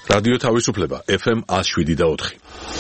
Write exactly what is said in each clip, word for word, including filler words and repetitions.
რადიო თავისუფლება ეფ ემ one oh seven და four.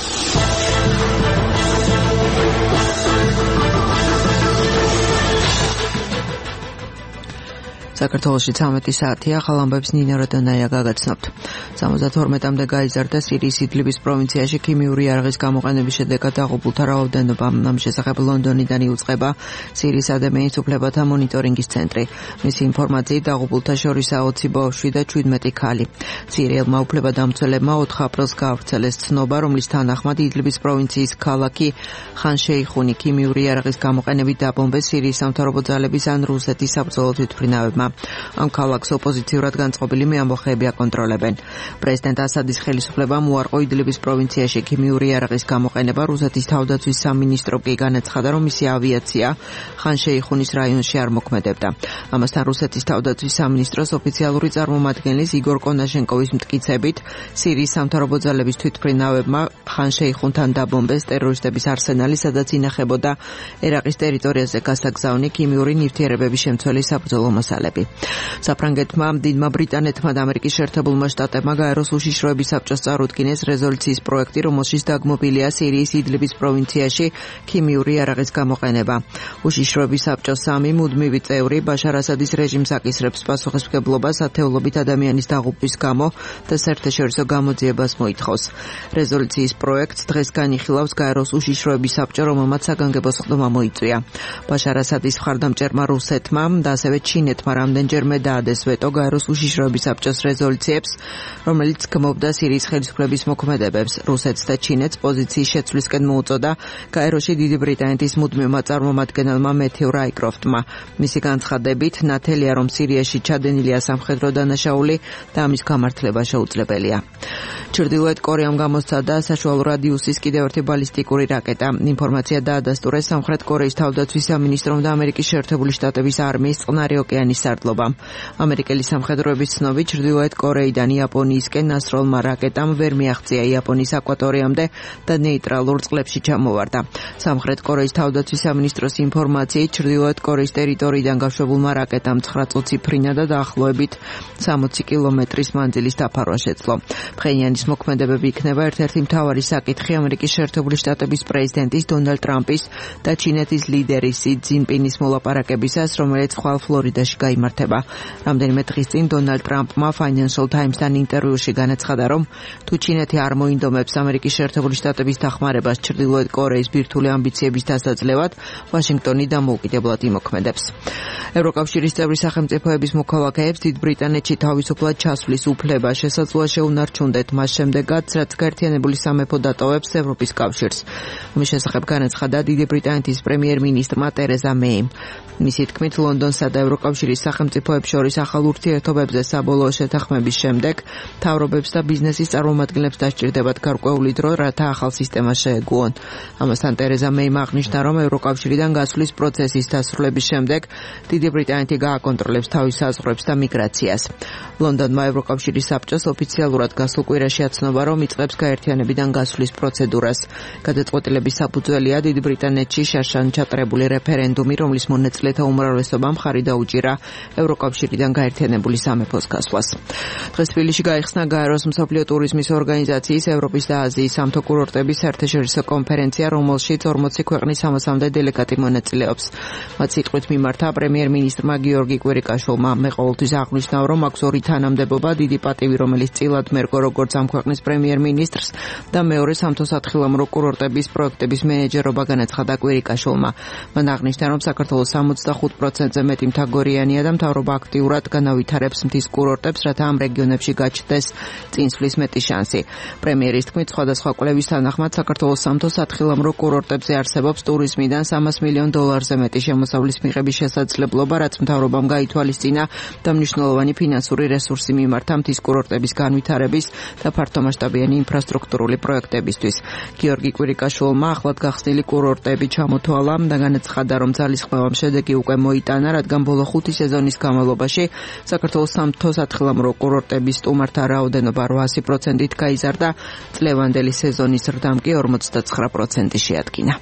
საქართველოში ცამეტი საათია, ახალ ამბებს ნინა როდანაია გაგაცნობთ. სამოცდათორმეტამდე გაიზარდა სირიის იდლიბის პროვინციაში ქიმიური იარაღის გამოყენების შედეგად დაღუპულთა რაოდენობა. ამ შესახებ ლონდონიდან იუწყება სირიის ადამიანის უფლებათა მონიტორინგის ცენტრი. მისი ინფორმაციით დაღუპულთა შორისაა ოცი ბავშვი და შვიდმეტი ქალი. სირიელმა უფლებადამცველებმა ოთხ აპრილს გაავრცელეს ცნობა, რომლის თანახმად იდლიბის პროვინციის ქალაქი ხან-შეიხუნი ქიმიური იარაღის გამოყენებით დაბომბეს სირიის სამთავრობო ძალების ან რუსეთის საბრძოლო თვითმფრინავებმა. ამ ქალაქს ოპოზიციურად განწყობილი მეამბოხეები აკონტროლებენ. პრეზიდენტ ასადის ხელისუფლებამ უარყო იდლიბის პროვინციაში ქიმიური იარაღის გამოყენება. რუსეთის თავდაცვის სამინისტრო კი განაცხადა, რომ მისი ავიაცია ხან-შეიხუნის რაიონში არ მოქმედებდა. ამასთან რუსეთის თავდაცვის სამინისტროს ოფიციალური წარმომადგენლის იგორ კონაშენკოვის მტკიცებით, სირიის სამთავრობო ძალების თვითმფრინავებმა ხან-შეიხუნთან დაბომბეს ტერორისტების არსენალი, სადაც ინახებოდა ერაყის ტერიტორიაზე გასაგზავნი ქიმიური ნივთიერებების შემცველი საბრძოლო მასალები. საფრანგეთმა, დიდმა ბრიტანეთმა და ამერიკის შეერთებულმა შტატებმა გაეროს უშიშროების საბჭოს წარუდგინეს რეზოლუციის პროექტი, რომელშიც დაგმობილია სირიის იდლიბის პროვინციაში ქიმიური იარაღის გამოყენება. უშიშროების საბჭოს სამი მუდმივი წევრი ბაშარ ასადის რეჟიმს აკისრებს პასუხისმგებლობას ათეულობით ადამიანის დაღუპვის გამო და საერთაშორისო გამოძიებას მოითხოვს. რეზოლუციის პროექტს დღეს განიხილავს გაეროს უშიშროების საბჭო, რომელმაც საგანგებო სხდომა მოიწვია. ბაშარ ასადის მხარდამჭერმა რუსეთმა და ასევე ჩინეთმა რამდენჯერმე დაადეს ვეტო გაეროს უშიშროების საბჭოს რეზოლუციებს, რომელიც გმობდა სირიის ხელისუფლების მოქმედებებს. რუსეთს და ჩინეთს პოზიციის შეცვლისკენ მოუწოდა გაეროში დიდი ბრიტანეთის მუდმივმა წარმომადგენელმა მეთიუ რაიკროფტმა. მისი განცხადებით, ნათელია, რომ სირიაში ჩადენილია სამხედრო დანაშაული და ამის გამართლება შეუძლებელია. ჩრდილოეთ კორეამ გამოსცადა საშუალო რადიუსის კიდევ ერთი ბალისტიკური რაკეტა. ინფორმაცია დაადასტურეს სამხრეთ კორეის თავდაცვის სამინისტრომ და ამერიკის შეერთებული შტატების არმიის წყნარი ოკეანის სარდლობამ. ამერიკელი სამხედროების ცნობით, ჩრდილოეთ კორეიდან იაპონიისკენ ნასროლმა რაკეტამ ვერ მიაღწია იაპონიის აკვატორიამდე და ნეიტრალურ წყლებში ჩამოვარდა. სამხრეთ კორეის თავდაცვის სამინისტროს ინფორმაციით, ჩრდილოეთ კორეის ტერიტორიიდან გაშვებულმა რაკეტამ ცხრა წუთიფრინა და დაახლოებით სამოცი კილომეტრის მანძილის დაფარვა შეძლო. ფხენიანის მოქმედებები იქნება ერთ-ერთი მთავარი საკითხი ამერიკის შეერთებული შტატების პრეზიდენტის დონალდ ტრამპის და ჩინეთის ლიდერის სი ძინპინის მოლაპარაკებისას, რომელიც ხვალ ფლორიდაში გაიმართება. რამდენიმე დღის წინ დონალდ ტრამპმა Financial Times-თან ინტერვიუში განაცხადა, რომ თუ ჩინეთი არ მოინდომებს ამერიკის შეერთებული შტატების დახმარებას ჩრდილოეთ კორეის ბირთვული ამბიციების დასაძლევად, ვაშინგტონი დამოუკიდებლად იმოქმედებს. ევროკავშირის წევრი სახელმწიფოების მოქალაქეებს დიდ ბრიტანეთში თავისუფლად ჩასვლის უფლება შესაძლოა შეუნარჩუნდეთ მას შემდეგაც, რაც გაერთიანებული სამეფო დატოვებს ევროპის კავშირს. ამის შესახებ განაცხადა დიდი ბრიტანეთის პრემიერ-მინისტრმა ტერეზა მეიმ. მისი თქმით, ლონდონსა და ევროკავშირის სახელმწიფოებს შორის ახალ ურთიერთობებზე საბოლოო შეთანხმების შემდეგ მთავრობებს და ბიზნესის წარმომადგენლებს დასჭირდებათ გარკვეული დრო, რათა ახალ სისტემას შეეგუონ. ამასთან ტერეზა მეიმ აღნიშნა, რომ ევროკავშირიდან გასვლის პროცესის დასრულების შემდეგ დიდი ბრიტანეთი გააკონტროლებს თავის საზღვრებს და მიგრაციას. ლონდონმა ევროკავშირის საბჭოს ოფიციალურად გასულ კვირაში აცნობა, რომ იწყებს გაერთიანებიდან გასვლის პროცედურას. გადაწყვეტილების საფუძველია დიდი ბრიტანეთში შარშან ჩატარებული რეფერენდუმი, რომლის მონაწილეთა უმრავლესობამ მხარი დაუჭირა ევროკავშირიდან გაერთიანებული სამეფოს გასვლას. დღეს თბილისში გაიხსნა გაეროს მსოფლიო ტურიზმის ორგანიზაციის ევროპის და აზიის სამთო კურორტების საერთაშორისო კონფერენცია, რომელშიც ორმოცი ქვეყნის სამოცამდე დელეგატი მონაწილეობს. მათ სიტყვით მიმართა პრემიერ-მინისტრმა გიორგი კვირიკაშვილმა. მე ყოველთვის აღნიშნავ, რომ აქვს ორი თანამდებობა, დიდი პატივი, რომელიც წილად მერგო როგორც ამ ქვეყნის პრემიერ-მინისტრს და მეორე სამთო სათხილამურო კურორტების პროექტების მენეჯერობა, განაცხადა კვირიკაშვილმა. მან აღნიშნა, რომ საქართველოს სამოცდახუთ პროცენტზე მეტი მთაგორიანია და მთავრობა აქტიურად განავითარებს მთის კურორტებს, რათა ამ რეგიონებში გაჩნდეს წინსვლის მეტი შანსი. პრემიერის თქმით, სხვადასხვა კვლევის თანახმად საქართველოს სამთო სათხილამურო კურორტებზე არსებობს ტურიზმიდან სამას მილიონ დოლარზე მეტი შემოსავლის მიღების შესაძლებლობა, რაც მთავრობამ გაითვალისწინა და მნიშვნელოვანი ფინანსური რესურსი მიმართა მთის კურორტების განვითარების და ფართომასშტაბიანი ინფრასტრუქტურული პროექტებისთვის. გიორგი კვირიკაშვილმა ახლად გახსნილი კურორტები ჩამოთვალა და განაცხადა, რომ ძალისხმევამ შედეგი უკვე მოიტანა, რადგან ბოლო ხუთი სეზონის განმავლობაში საქართველოს სამთო სათხილამურო კურორტების სტუმართა რაოდენობა რვაასი პროცენტით გაიზარდა, წლევანდელი სეზონის ზრდამ კი ორმოცდაცხრა პროცენტი შეადგინა.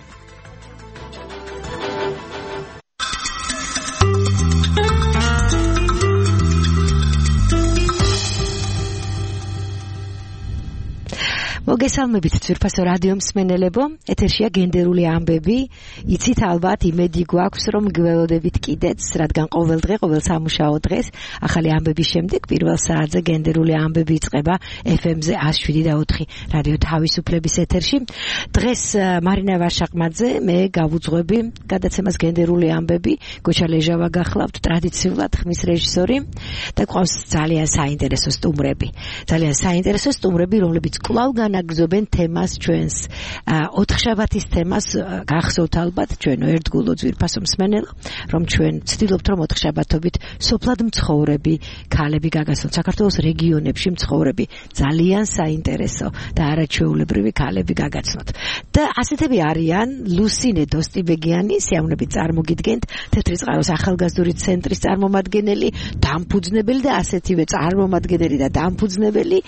მოგესალმებით ძვირფასო რადიო მსმენელებო, ეთერშია გენდერული ამბები. იცით ალბათ იმედი გვაქვს რომ გველოდებით კიდეც, რადგან ყოველ დღე, ყოველ სამუშაო დღეს ახალი ამბების შემდეგ პირველ საათზე გენდერული ამბები იწყება ეფ ემ-ზე εκατს შვიდი და ოთხი რადიო თავისუფლების ეთერში. დღეს მარინა ვარშაყმაძე, მე გავუძღვები გადაცემას გენდერული ამბები. გოჩა ლეჟავა გახლავთ ტრადიციულად ხმის რეჟისორი და ყავს ძალიან საინტერესო სტუმრები. ძალიან საინტერესო სტუმრები, რომლებიც კვლავ განაგრძობენ თემას ჩვენს ოთხშაბათის თემას. გახსოვთ ალბათ ჩვენო ერთგულო ძვირფასო მსმენელო, რომ ჩვენ ვცდილობთ რომ ოთხშაბათობით სოფლად მცხოვრები ქალები გაგაცნოთ, საქართველოს რეგიონებში მცხოვრები ძალიან საინტერესო და არაჩვეულებრივი ქალები გაგაცნოთ. და ასეთები არიან ლუსინე დოსტიბეგიანი, სიამოვნებით წარმოგიდგენთ, თეთრი წყაროს ახალგაზრდული ცენტრის წარმომადგენელი, დამფუძნებელი და ასეთივე წარმომადგენელი და დამფუძნებელი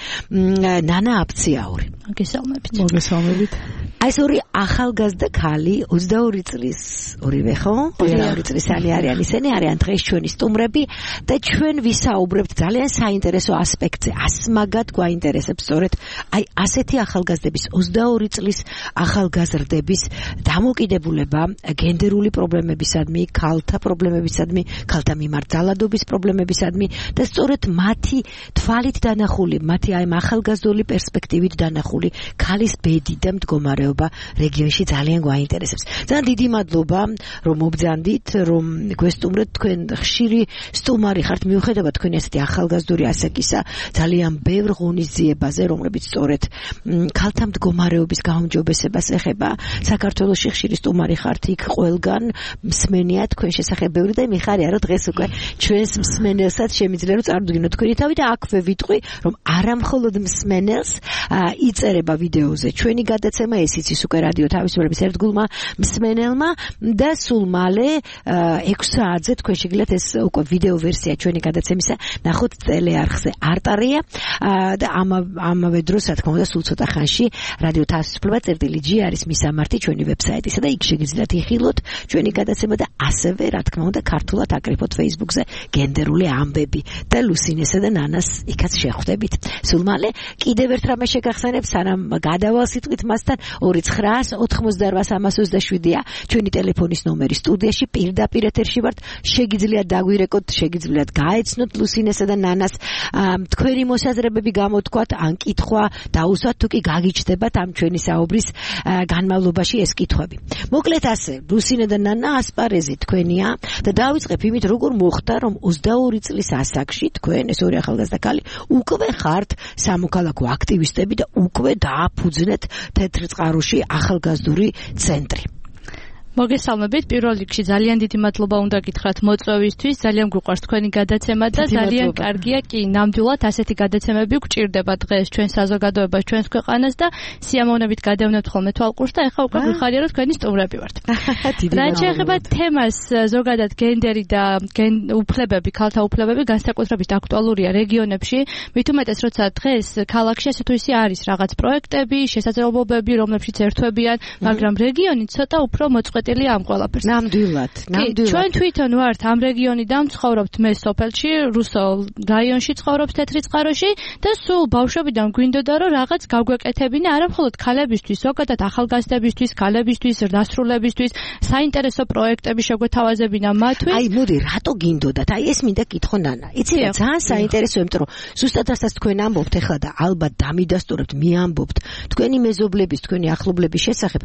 ნანა აფციაური. მოგესალმებით. მოგესალმებით. აი ეს ორი ახალგაზრდა ქალი ოცდაორი წლის ორივე ხო? ოცდაორი წლისანი არიან, ისინი არიან დღეს ჩვენი სტუმრები და ჩვენ ვისაუბრებთ ძალიან საინტერესო ასპექტზე. ასმაგად გვაინტერესებს სწორედ აი ასეთი ახალგაზრდების ოცდაორი წლის ახალგაზრდების დამოკიდებულება გენდერული პრობლემებისადმი, ქალთა პრობლემებისადმი, ქალთა მიმართ ძალადობის პრობლემებისადმი და სწორედ მათი თვალით დანახული, მათი აი ახალგაზრდული პერსპექტივით დანახული ქალის ბედი და მდგომარეობა რეგიონში ძალიან გვაინტერესებს. ძალიან დიდი მადლობა რომ მობრძანდით, რომ გვესტუმრეთ, თქვენ ხშირი სტუმარი ხართ მიუხედავად თქვენი ასეთი ახალგაზრდული ასაკისა ძალიან ბევრ ღონისძიებაზე, რომლებიც სწორედ ქალთა მდგომარეობის გაუმჯობესებას ეხება. საქართველოში ხშირი სტუმარი ხართ, იქ ყველგან მსმენია თქვენ შესახებ ბევრი და მიხარია რომ დღეს უკვე ჩვენს მსმენელსაც შემიძლია რომ წარუდგინოთ თქვენი თავი და აქვე ვიტყვი რომ არა მხოლოდ მსმენელს იწერება ვიდეოზე ჩვენი გადაცემა, ეს იცის უკვე რადიო თავისუფლების ერთგულმა მსმენელმა და სულ მალე ექვს საათზე თქვენ შეგიძლიათ ეს უკვე ვიდეო ვერსია ჩვენი გადაცემისა ნახოთ ტელეარხზე არტარია და ამავე დროს რა თქმა უნდა სულ ცოტა ხანში რადიო თავისუფლება წერტილი ჯი არის მისამართი ჩვენი ვებსაიტისა და იქ შეგიძლიათ იხილოთ ჩვენი გადაცემა და ასევე რა თქმა უნდა ქართულად აკრიფოთ Facebook-ზე გენდერული ამბები და ლუსინესა და ნანას იქაც შეხვდებით. სულ მალე კიდევ ერთ რამე შეგახსენებ, სანამ გადავალ სიტყვით მასთან ორი ცხრაას ოთხმოცდაორი სამას ოცდაშვიდია ჩვენი ტელეფონის ნომერი სტუდიაში პირდაპირ ეთერში ვართ. შეგიძლიათ დაგვირეკოთ, შეგიძლიათ გაეცნოთ ლუსინესა და ნანას თქვენი მოსაზრებები გამოთქვათ, ან კითხვა დაუსვათ თუ კი გაგიჩნდებათ ამ ჩვენი საუბრის განმავლობაში ეს კითხვები. მოკლედ ასე, ლუსინე და ნანა ასპარეზი თქვენია და დავიწყებ იმით, როგორ მოხდა რომ ოცდაორი წლის ასაკში თქვენ ეს ორი ახალგაზრდა ქალი უკვე ხართ სამოქალაქო აქტივისტები და უკვე დააფუძნეთ თეთრ წყაროში ახალგაზრდული ცენტრი. მოგესალმებით. პირველ რიგში ძალიან დიდი მადლობა უნდა გითხრათ მოწვევისთვის. ძალიან გვიყვარს თქვენი გადაცემა და ძალიან კარგია კი ნამდვილად ასეთი გადაცემები გვჭირდება დღეს ჩვენ საზოგადოებას, ჩვენს ქვეყანას და სიამოვნებით გადავნებთ ხოლმე თვალყურს და ეხლა უკვე გვიხარია რომ თქვენი სტუმრები ვართ. რაც შეეხება თემას, ზოგადად გენდერი და უფლებები, ქალთა უფლებები განსაკუთრებით აქტუალურია რეგიონებში. მით უმეტეს როცა დღეს ქალაქში ასე თუ ისე არის რაღაც პროექტები, შესაძლებლობები, რომლებშიც ერთვებიან, მაგრამ რეგიონი ცოტა უფრო მოწყვეტილია ამ ყველაფერს. ნამდვილად, ნამდვილად. ჩვენ თვითონ ვართ ამ რეგიონიდან, ვცხოვრობთ მე სოფელში, რუსულ რაიონში ცხოვრობთ თეთრი წყაროში და სულ ბავშვობიდან გვინდოდა რომ რაღაც გავგვეკეთებინა არა მხოლოდ ქალებისთვის, ზოგადად ახალგაზრდებისთვის, ქალებისთვის, დასრულებისთვის, საინტერესო პროექტები შეგვეთავაზებინა მათთვის. აი, მოდი, რატო გინდოდათ? აი, ეს მინდა კითხო ნანა. იცი რა, ძალიან საინტერესო, იმიტომ რომ ზუსტად ასაც თქვენ ამბობთ ახლა და ალბათ დამიდასტურებთ, მიამბობთ თქვენი მეზობლების, თქვენი ახლობლების შესახებ.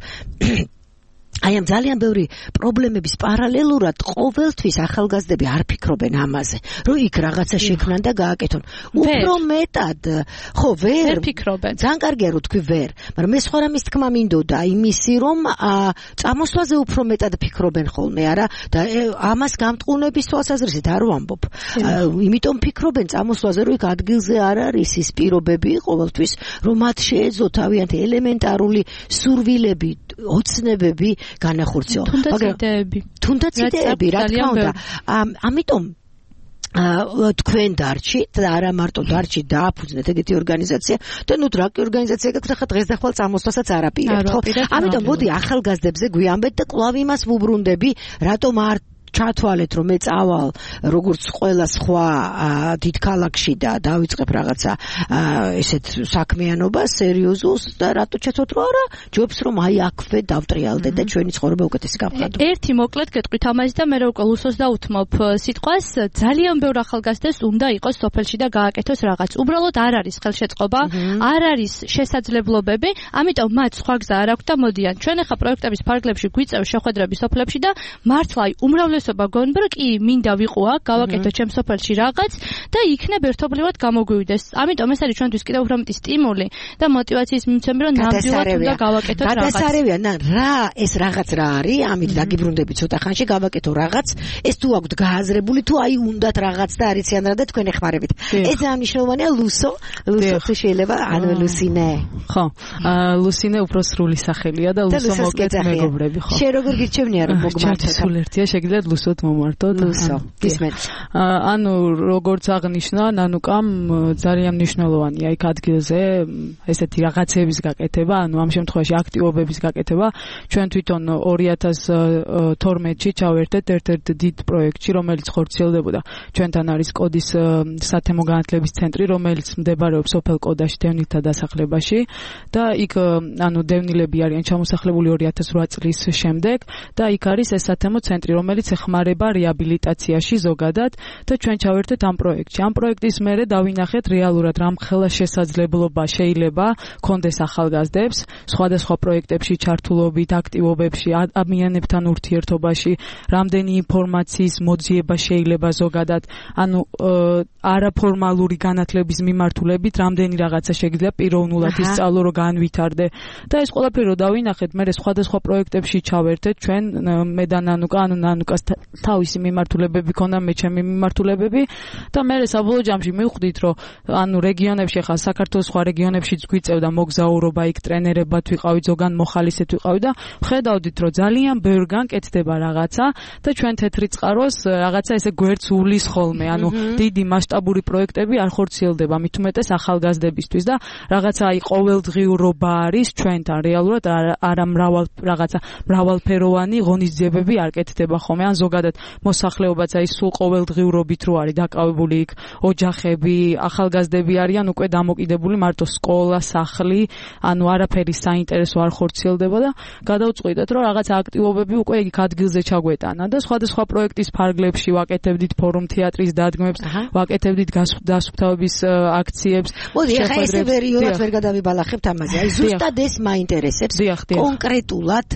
აი ამ ძალიან ბევრი პრობლემების პარალელურად ყოველთვის ახალგაზრდები არ ფიქრობენ ამაზე, რომ იქ რაღაცა შექმნან და გააკეთონ. უფრო მეტად, ხო, ვერ ფიქრობენ. ძალიან კარგია რომ თქვი ვერ, მაგრამ მე სხვა რამის თქმა მინდოდა, იმისი რომ წამოსვლაზე უფრო მეტად ფიქრობენ ხოლმე, არა? და ამას გამტყუნების თვალსაზრისით არ ვამბობ. იმიტომ ფიქრობენ წამოსვლაზე, რომ იქ ადგილზე არ არის ის პირობები ყოველთვის, რომ მათ შეეძლო თავიანთი ელემენტარული სურვილები, ოცნებები განახორციელონ. მაგრამ იდეები, თუნდაც იდეები, რა თქმა უნდა. ამიტომ თქვენ დარჩით და არა მარტო დარჩით დააფუძნეთ ეგეთი ორგანიზაცია და ნუ დრაკი ორგანიზაცია გაქვთ ახლა დღეს და ხვალ წამოსვლასაც არ აპირებთ, ხო? ამიტომ მოდი ახალგაზრდებზე გვიამბეთ და კვლავ იმას ვუბრუნდები, რატომ არ ჩათვალეთ რომ მე წავალ როგორც ყველა სხვა დიდ ქალაქში და დავიწყებ რაღაცა ესეთ საქმიანობა სერიოზულს და რატო ჩათვალეთ რომ არა ჯობს რომ აი აქვე დავტრიალდე და ჩვენი ცხოვრება უკეთესი გავხადო. ერთი მოკლედ გეტყვით ამაზე და მე უკვე ლუსოს დაუთმობ სიტყვას ძალიან ბევრ ახალგაზრდას უნდა იყოს სოფელში და გააკეთოს რაღაც. უბრალოდ არ არის ხელშეწყობა, არ არის შესაძლებლობები, ამიტომ მათ სხვა გზა არ აქვს და მოდიან. ჩვენ ახლა პროექტების ფარგლებში გვიწევს შეხვედრები სოფლებში და მართლა უმრავლესობა გონბრ კი მინდა ვიყო აქ, გავაკეთო ჩემ სოფელში რაღაც და იქნებ ერთობლივად გამოგვივიდეს. ამიტომ ეს არის ჩვენთვის კიდევ უფრო მეტი სტიმული და мотиваციის მიმცემი რომ ნამდვილად უნდა გავაკეთოთ რაღაც. გადასარევია, რა ეს რაღაც რა არის? ამით დაგიბრუნდები ცოტა ხანში, გავაკეთო რაღაც. ეს თუ აქვთ გააზრებული თუ აი უნდათ რაღაც და არიციან რა და თქვენ ეხმარებით. ეს ძალიან მნიშვნელოვანია. ლუსო, ლუსო თუ შეიძლება ანუ ლუსინე. ხო, ლუსინე უფრო სრული სახელია და ლუსო მოკლედ მეგობრები, ხო. შენ როგორ გირჩევნია რომ მოგმართოთ? სულ ერთია, შეგიძლიათ ლუსოთ მომართოთ. ლუსო, ისმენთ. ანუ როგორც აღნიშნა, ნანუკამ ძალიან მნიშვნელოვანია იქ ადგილზე ესეთი რაღაცების გაკეთება, ანუ ამ შემთხვევაში აქტივობების გაკეთება. ჩვენ თვითონ ორი ათას თორმეტში ჩავერთეთ ერთ-ერთ დიდ პროექტში, რომელიც ხორციელდებოდა. ჩვენთან არის კოდის სათემო განათლების ცენტრი, რომელიც მდებარეობს სოფელ კოდაში დევნილთა დასახლებაში და იქ ანუ დევნილები არიან ჩამოსახლებული ორი ათას რვა წლის შემდეგ და იქ არის ეს სათემო ცენტრი, რომელიც ეხმარება რეაბილიტაციაში ზოგადად და ჩვენ ჩავერთეთ ამ პროექტში. ამ პროექტის მერე დავინახეთ რეალურად რამხელა შესაძლებლობა შეიძლება კონდეს ახალგაზრდებს სხვადასხვა პროექტებში ჩართულობით, აქტივობებში, ადამიანებთან ურთიერთობაში, რამდენი ინფორმაციის მოძიება შეიძლება ზოგადად, ანუ არაფორმალური განათლების მიმართულებით რამდენი რაღაცა შეიძლება პიროვნულად ისწავლო რომ განვითარდე და ეს ყველაფერი რომ დავინახეთ, მე სხვადასხვა პროექტებში ჩავერთეთ ჩვენ მე და ნანუკა, ანუ ნანუკას თავისი მიმართულებები ქონდა, მე ჩემი მიმართულებები და მე საბოლოო ჯამში მივხვდით რომ ანუ რეგიონებში ხა საქართველოს სხვა რეგიონებშიც გვიწევდა მოგზაურობა, იქ ტრენერებად ვიყავით, ზოგან მოხალისეთ ვიყავით და ხედავდით რომ ძალიან ბევრგან კეთდება რაღაცა და ჩვენ თეთრი წყაროს რაღაცა ესე გვერდს უვლის ხოლმე, ანუ დიდი მასშტაბური პროექტები არ ხორციელდება, მით უმეტეს ახალგაზრდებისთვის და რაღაცა აი ყოველდღიურობა არის ჩვენთან რეალურად არა მრავალ რაღაცა მრავალფეროვანი ღონისძიებები არ კეთდება ხოლმე, ან ზოგადად მოსახლეობაც აი სულ ყოველდღიურობით რო არის დაკავებული იქ ოჯახები, ახალგაზრდები არიან უკვე დამოკიდებული მარტო სკოლა, სახლი, ანუ არაფერი საინტერესო არ ხორციელდება და გადავწყვიტეთ რომ რაღაცა აქტივობები უკვე იქ ადგილზე ჩაგვეტანა და სხვადასხვა პროექტის ფარგლებში ვაკეთებდით ფორუმ თეატრის დადგმებს, ვაკეთებდით გასუფთავების აქციებს. მოდი, ახლა ესე პერიოდად ვერ გადავიბალახებთ ამაზე. აი ზუსტად ეს მაინტერესებს კონკრეტულად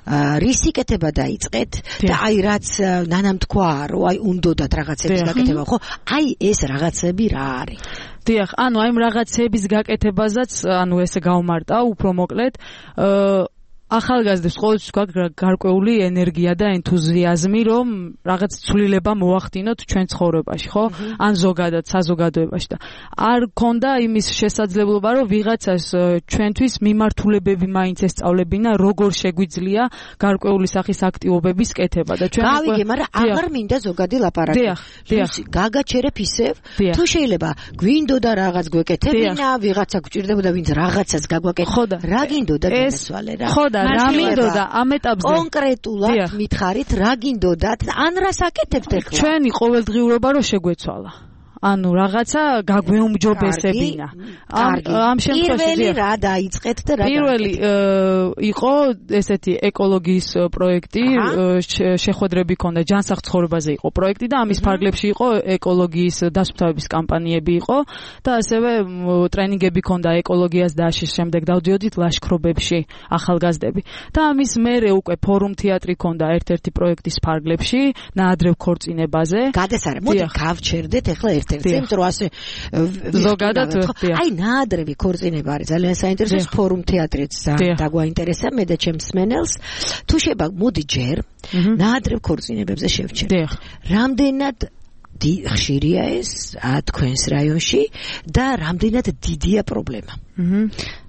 რისი კეთება დაიწყეთ და აი რაც ნანამ თქვა რომ აი უნდათ რაღაცების გაკეთება, ხო? აი ეს რაღაცები რა არის? დიახ, ანუ აი რაღაცების გაკეთებაზეც, ანუ ესე გავმარტა, უფრო მოკლედ, ახალგაზრდებს ყოველთვის გვაქვს გარკვეული ენერგია და ენთუზიაზმი, რომ რაღაც ცვლილება მოახდინოთ ჩვენ ცხოვრებაში, ხო? ან ზოგადად საზოგადოებაში და არ გქონდა იმის შესაძლებლობა, რომ ვიღაცას ჩვენთვის მიმართულებები მაინც ესწავლებინა, როგორ შეგვიძლია გარკვეული სახის აქტივობების კეთება და ჩვენ გავიგე, მაგრამ აღარ მინდა ზოგადი ლაპარაკი. დიახ, დიახ. გაგაჩერებ ისევ, თუ შეიძლება გვინდოდა რაღაც გვეკეთებინა, ვიღაცა გვჭირდებოდა, ვინც რაღაცას გაგვაკეთებდა. რა გინდოდა განსვალე რა? ხო და რა მინდოდა ამ ეტაპზე კონკრეტულად მითხარით რა გინდოდათ ან რას აკეთებთ ახლა? ჩვენი ყოველდღიურობა რო შეგვეცვალა. ანუ რაღაცა გაგვეუმჯობესებინა. ამ შემთხვევაში პირველი რა დაიწყეთ და რა პირველი იყო ესეთი ეკოლოგიის პროექტი, შეხვედრები ქონდა, ჯანსაღ ცხოვრებაზე იყო პროექტი და ამის ფარგლებში იყო ეკოლოგიის დასუფთავების კამპანიები იყო და ასევე ტრენინგები ქონდა ეკოლოგიას და ამის შემდეგ დავდიოდით ლაშქრობებში ახალგაზრდები. და ამის მერე უკვე ფორუმ თეატრი ქონდა ერთ-ერთი პროექტის ფარგლებში, ნაადრევ ქორწინებაზე. გადასარევ, მოდი გავჩერდეთ ახლა ერთ ცენტრო ასე ზოგადად აი ნაადრევი ქორწინება არის ძალიან საინტერესო ფორუმ თეატრიც დაგვაინტერესა მე და ჩემს მენელს თუ შეიძლება მოდი ჯერ ნაადრევ ქორწინებებზე შევჩერდეთ რამდენად ხშირია ეს თქვენს რაიონში და რამდენად დიდია პრობლემა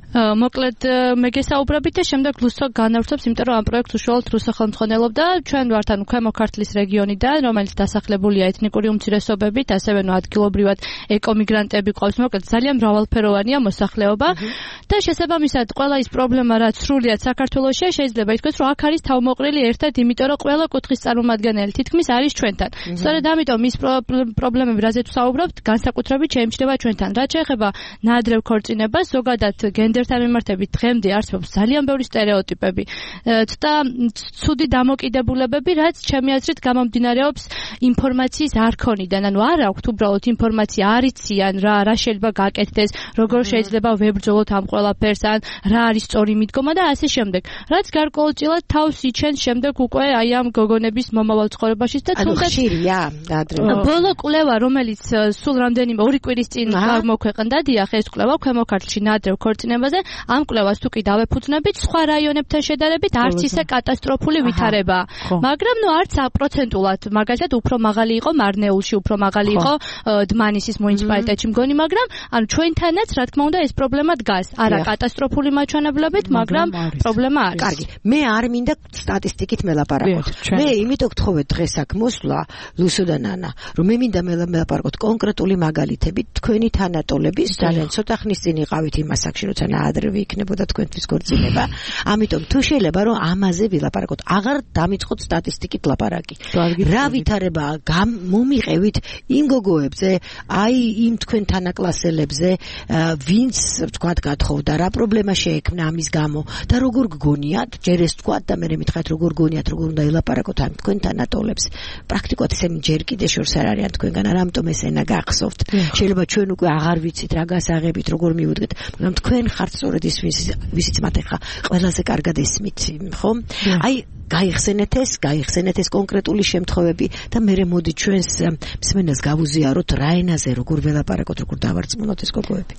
მოკლედ მე გესაუბრებით და შემდეგ ლუსო განავრცობს, იმიტომ რომ ამ პროექტს უშუალოდ რუსო ხელმძღვანელობდა. ჩვენ ვართ ანუ ქვემო ქართლის რეგიონიდან, რომელიც დასახლებულია ეთნიკური უმცირესობებით, ასევე ნუ ადგილობრივად ეკომიგრანტები ყავს. მოკლედ ძალიან მრავალფეროვანია მოსახლეობა და შესაბამისად ყველა ის პრობლემა რაც სრულიად საქართველოშია, შეიძლება ითქვას, რომ აქ არის თავმოყრილი ერთად, იმიტომ რომ ყველა კუთხის წარმომადგენელი თითქმის არის ჩვენთან. სწორედ ამიტომ ის პრობლემები, რაზეც ვსაუბრობთ, განსაკუთრებით შეიმჩნევა ჩვენთან. რაც შეეხება ნაადრევ ქორწინებას, ზოგადად გენდერთან მიმართებით დღემდე არსებობს ძალიან ბევრი სტერეოტიპები და ცუდი დამოკიდებულებები, რაც ჩემი აზრით გამომდინარეობს ინფორმაციის არქონიდან. ანუ არ აქვთ უბრალოდ ინფორმაცია, არ იციან რა რა შეიძლება გაკეთდეს, როგორ შეიძლება ვებრძოლოთ ამ ყველაფერს, ან რა არის სწორი მიდგომა და ასე შემდეგ. რაც გარკვეულწილად თავს იჩენს შემდეგ უკვე აი ამ გოგონების მომავალ ცხოვრებაში და თუნდაც ხშირია ბოლო კვლევა, რომელიც სულ რამდენიმე ორი კვირის წინ გამოქვეყნდა, დიახ, ეს კვლევა ქვემო ქართლში ნაადრევ ქორწინებაზე. ამ კვლევას თუ კი დავეფუძნებით, სხვა რაიონებთან შედარებით არც ისე კატასტროფული ვითარებაა. მაგრამ ნუ არც პროცენტულად, მაგალითად უფრო მაღალი იყო მარნეულში, უფრო მაღალი იყო დმანისის მუნიციპალიტეტში მგონი, მაგრამ ანუ ჩვენთანაც რა თქმა უნდა ეს პრობლემა დგას. არა კატასტროფული მაჩვენებლებით, მაგრამ პრობლემა არის. კარგი, მე არ მინდა სტატისტიკით მელაპარაკოთ. მე იმიტომ გთხოვე დღეს აქ მოსვლა ლუსო და ნანა, რომ მე მინდა მელაპარაკოთ კონკრეტული მაგალითებით თქვენი თანატოლების, ძალიან ცოტა ხნის წინ იყავით იმ ასაკში, როცა ნაადრევი იქნებოდა თქვენთვის ქორწინება. ამიტომ თუ შეიძლება რომ ამაზე ვილაპარაკოთ, აღარ დამიწყოთ სტატისტიკით ლაპარაკი. რა ვითარებაა მომიყევით იმ გოგოებზე, აი იმ თქვენ თანაკლასელებზე, ვინც თქვათ გათხოვდა, რა პრობლემა შეექმნა ამის გამო და როგორ გგონიათ, ჯერ ეს თქვათ და მე მითხრათ როგორ გგონიათ, როგორ უნდა ელაპარაკოთ ამ თქვენ თანატოლებს. პრაქტიკულად ესე ჯერ კიდე შორს არ არიან თქვენგან, ამიტომ ეს ენა გახსოვთ. შეიძლება ჩვენ უკვე აღარ ვიცით რა გასაღებით, როგორ მივუდგეთ, მაგრამ თქვენ ხართ სწორედ ის ვისიც მათ ახლა ყველაზე კარგად ესმით, ხო? აი გაიხსენეთ ეს, გაიხსენეთ ეს კონკრეტული შემთხვევები და მე მოდი ჩვენს მსმენელს გავუზიაროთ რა ენაზე როგორ ველაპარაკოთ, როგორ დავარწმუნოთ ეს გოგოები.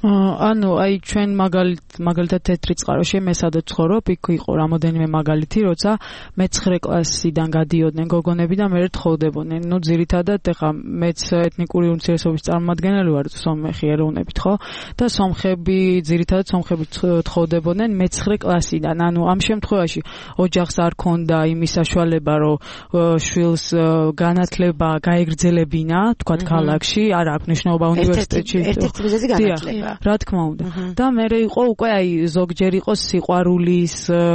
ანუ აი ჩვენ მაგალით მაგალითად თეთრი წყაროში მე სადაც ცხოვრობ, იქ იყო რამოდენიმე მაგალითი, როცა მეცხრე კლასიდან გადიოდნენ გოგონები და მე თხოვდებოდნენ. ნუ ძირითადად ეხა მეც ეთნიკური უმცირესობის წარმომადგენელი ვარ სომხი ეროვნებით, ხო? და სომხები ძირითადად სომხები თხოვდებოდნენ მეცხრე კლასიდან. ანუ ამ შემთხვევაში ოჯახს არ ქონდა იმის საშუალება, რომ შვილს განათლება გაეგრძელებინა, თქვათ ქალაქში, არ აქვს მნიშვნელობა უნივერსიტეტში. ერთ-ერთი მიზეზი განათლება. რა თქმა უნდა. და მე იყო უკვე აი ზოგჯერ იყო სიყვარულის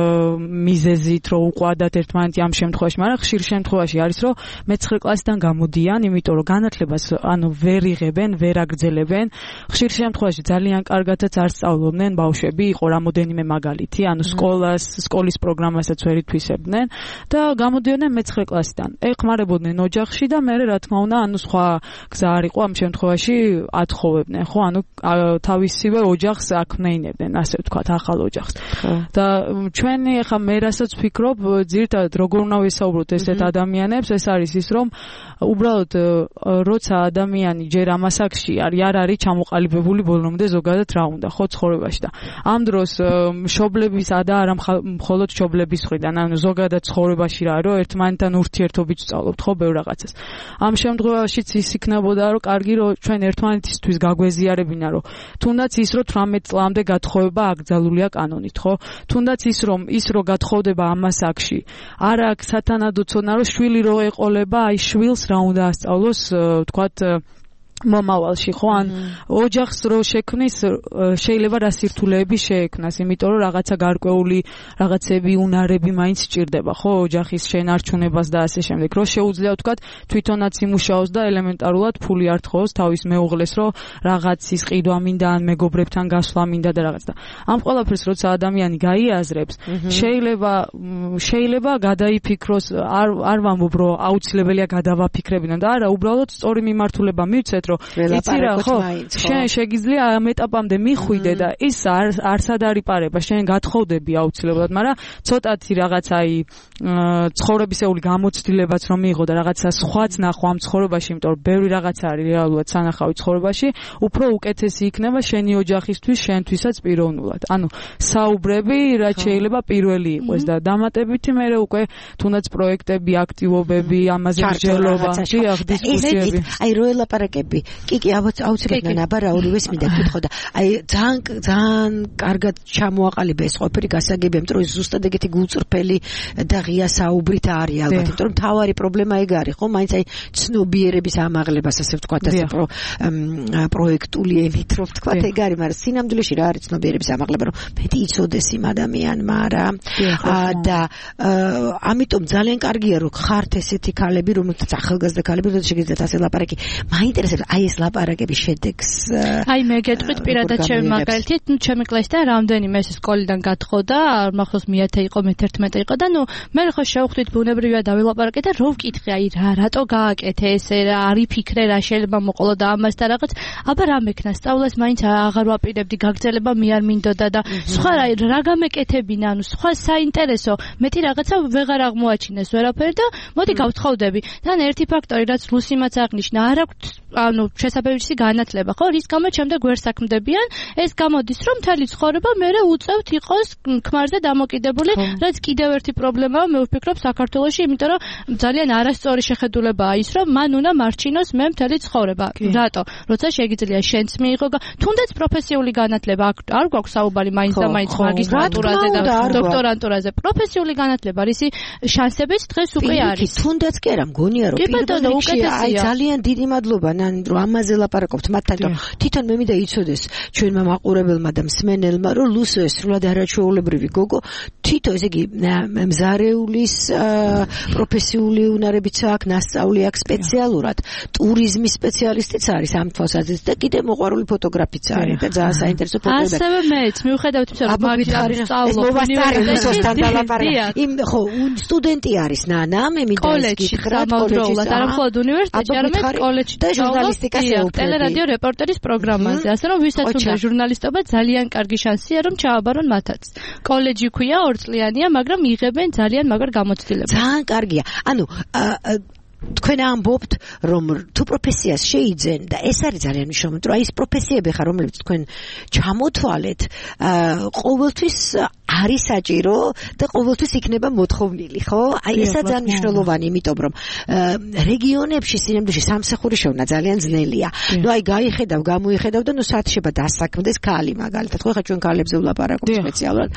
მიზეზით რომ უყვადათ ერთმანეთი ამ შემთხვევაში, მაგრამ ხშირ შემთხვევაში არის რომ მეცხრე კლასიდან გამოდიან, იმიტომ რომ განათლებას ანუ ვერ იღებენ, ვერ აგრძელებენ. ხშირ შემთხვევაში ძალიან კარგადაც არ სწავლობდნენ ბავშვები, იყო რამოდენიმე მაგალითი, ანუ სკოლას, სკოლის პროგრამასაც ვერ ითვისებდნენ და გამოდიოდნენ მეცხრე კლასიდან. ეხმარებოდნენ ოჯახში და მე რა თქმა უნდა, ანუ სხვა გზა არ იყო ამ შემთხვევაში ათხოვებდნენ, ხო? ანუ თავისივე ოჯახს აქმნეინებდნენ, ასე ვთქვათ, ახალ ოჯახს. და ჩვენი ახლა მე რასაც ვფიქრობ, ძირითადად როგორ უნდა ვისაუბროთ ესეთ ადამიანებს, ეს არის ის, რომ უბრალოდ როცა ადამიანი ჯერ ამ ასაკში არის, არ არის ჩამოყალიბებული ბოლომდე ზოგადად რა უნდა, ხო, ცხოვრებაში და ამ დროს მშობლებისა და არა მხოლოდ მშობლების მხრიდან, ანუ ზოგადად ცხოვრებაში რა, რომ ერთმანეთთან ურთიერთობით ვსწავლობთ, ხო, ბევრ რაღაცას. ამ შემთხვევაშიც ის იქნებოდა, რომ კარგი რომ ჩვენ ერთმანეთისთვის გაგვეზიარებინა, რომ თუნდაც ის რომ თვრამეტ წლამდე გათხოვება აკრძალულია კანონით, ხო? თუნდაც ის რომ ის რომ გათხოვდება ამ ასაკში, არ აქვს სათანადო ცოდნა, რომ შვილი რო ეყოლება, აი შვილს რა უნდა ასწავლოს, თქვათ მომავალში, ხო? ან ოჯახს რო შექმნის, შეიძლება რა სირთულეები შეექმნას, იმიტომ რომ რაღაცა გარკვეული რაღაცები, უნარები მაინც სჭირდება, ხო? ოჯახის შენარჩუნებას და ასე შემდეგ. რო შეუძლია ვთქვათ, თვითონაც იმუშაოს და ელემენტარულად ფული არ თხოვოს თავის მეუღლეს, რომ რაღაცის ყიდვა მინდა, ან მეგობრებთან გასვლა მინდა და რაღაც და. ამ ყველაფერს როცა ადამიანი გაიაზრებს, შეიძლება შეიძლება გადაიფიქროს, არ არ ვამბობ, რომ აუცილებელია გადავაფიქრებინო და არა, უბრალოდ სწორი მიმართულება მივცეთ, რომ იცი რა, ხო, შენ შეგიძლია ამ ეტაპამდე მიხვიდე და ის არც არ არიპარება, შენ გათხოვდები აუცილებლად, მაგრამ ცოტათი რაღაც აი ცხოვრებისეული გამოცდილებაც რომ მიიღო და რაღაცა სხვაც ნახო ამ ცხოვრებაში, იმიტომ რომ ბევრი რაღაცა არის რეალურად სანახავი ცხოვრებაში, უფრო უკეთესი იქნება შენი ოჯახისთვის, შენთვისაც პიროვნულად. ანუ საუბრები რაც შეიძლება პირველი იყოს და დამატებითი მე უკვე თუნდაც პროექტები, აქტივობები, ამაზე მსჯელობა, დიახ, დისკუსიები. აი რო ელაპარაკები კითხვები. კი, კი, აუცილებლად ნაბარა ორივეს მინდა კითხო და აი ძალიან ძალიან კარგად ჩამოაყალიბა ეს ყოფილი გასაგები, იმიტომ რომ ზუსტად ეგეთი გულწრფელი და ღია საუბრით არის ალბათ, იმიტომ რომ თავარი პრობლემა ეგ არის, ხო? მაინც აი ცნობიერების ამაღლებას ასე ვთქვათ, ასე პრო პროექტული ენით რომ ვთქვათ, ეგ არის, მაგრამ სინამდვილეში რა არის ცნობიერების ამაღლება, რომ მეტი იცოდეს იმ ადამიანმა რა. და ამიტომ ძალიან კარგია რომ ხართ ესეთი ქალები, რომელთაც ახალგაზრდა ქალები, რომელთაც შეგიძლიათ ასე ლაპარაკი. მაინტერესებს აი ეს ლაპარაკების შედეგს. აი მე გეტყვით პირადად ჩემი მაგალითით, ნუ ჩემი კლასიდან რამდენიმე ეს სკოლიდან გათხოდა, მახოს მეათე იყო, მეთერთმეტე იყო და ნუ მე ხო შევხვდით ბუნებრივია დავილაპარაკე და რო ვკითხე, აი რა რატო გააკეთე ესე, რა არის ფიქრე, რა შეიძლება მოყოლო და ამასთან რაღაც, აბა რა მექნა სწავლას მაინც აღარ ვაპირებდი, გაგრძელება მე არ მინდოდა და სხვა რა გამეკეთებინა, ანუ სხვა საინტერესო, მეტი რაღაცა ვეღარ აღმოაჩინეს ვერაფერი და მოდი გავთხოვდები. თან ერთი ფაქტორი რაც ლუსიმაც აღნიშნა, არ აქვს ანუ შესაბამისი განათლება, ხო? რის გამო შემდეგ ვერ საქმდებიან, ეს გამოდის რომ მთელი ცხოვრება მერე უწევთ იყოს ქმარზე დამოკიდებული, რაც კიდევ ერთი პრობლემაა, მე ვფიქრობ საქართველოში, იმიტომ რომ ძალიან არასწორი შეხედულებაა ის, რომ მან უნდა მარჩინოს მე მთელი ცხოვრება. რატო? როცა შეგიძლია შენც მიიღო, თუნდაც პროფესიული განათლება არ გვაქვს საუბარი მაინც და მაინც მაგისტრატურაზე და დოქტორანტურაზე. პროფესიული განათლება რისი შანსებიც დღეს უკვე არის. თუნდაც კი არა, მგონია რომ პირველ რიგში აი ძალიან დიდი მადლობა რომ ამაზე ლაპარაკობთ მათთან, რომ თვითონ მე მინდა იცოდეს ჩვენმა მაყურებელმა და მსმენელმა, რომ ლუსო ეს სრულად არაჩვეულებრივი გოგო თვითონ ესე იგი მზარეულის პროფესიული უნარებიც აქვს, ნასწავლი აქვს სპეციალურად, ტურიზმის სპეციალისტიც არის ამ თვალსაზრისით და კიდე მოყვარული ფოტოგრაფიც არის და ძალიან საინტერესო ფოტოები. ასევე მეც მიუხედავად იმისა, რომ მაგისტრის სწავლობ უნივერსიტეტში ლაპარაკი. იმ ხო, სტუდენტი არის ნანა, მე მინდა ის გითხრა კოლეჯში, არა მხოლოდ უნივერსიტეტში, არამედ კოლეჯში და ჟურნალისტიკას ეუფლები. ტელერადიო რეპორტერის პროგრამაზე, ასე რომ ვისაც უნდა ჟურნალისტობა, ძალიან კარგი შანსია რომ ჩააბარონ მათაც. კოლეჯი ქვია, ორწლიანია, მაგრამ იღებენ ძალიან მაგარ გამოცდილებას. ძალიან კარგია. ანუ თქვენ ამბობთ რომ თუ პროფესიას შეიძენ და ეს არის ძალიან მნიშვნელოვანი, რომ აი ეს პროფესიები ხარ, რომლებიც თქვენ ჩამოთვალეთ, ყოველთვის არის საჭირო და ყოველთვის იქნება მოთხოვნილი, ხო? აი ესა ძალიან მნიშვნელოვანი, იმიტომ რომ რეგიონებში სინამდვილეში სამსახური შევნა ძალიან ძნელია. ნუ აი გაიხედავ, გამოიხედავ და ნუ სად შეიძლება დასაქმდეს ქალი მაგალითად, ხო? ხა ჩვენ ქალებზე ვლაპარაკობთ სპეციალურად.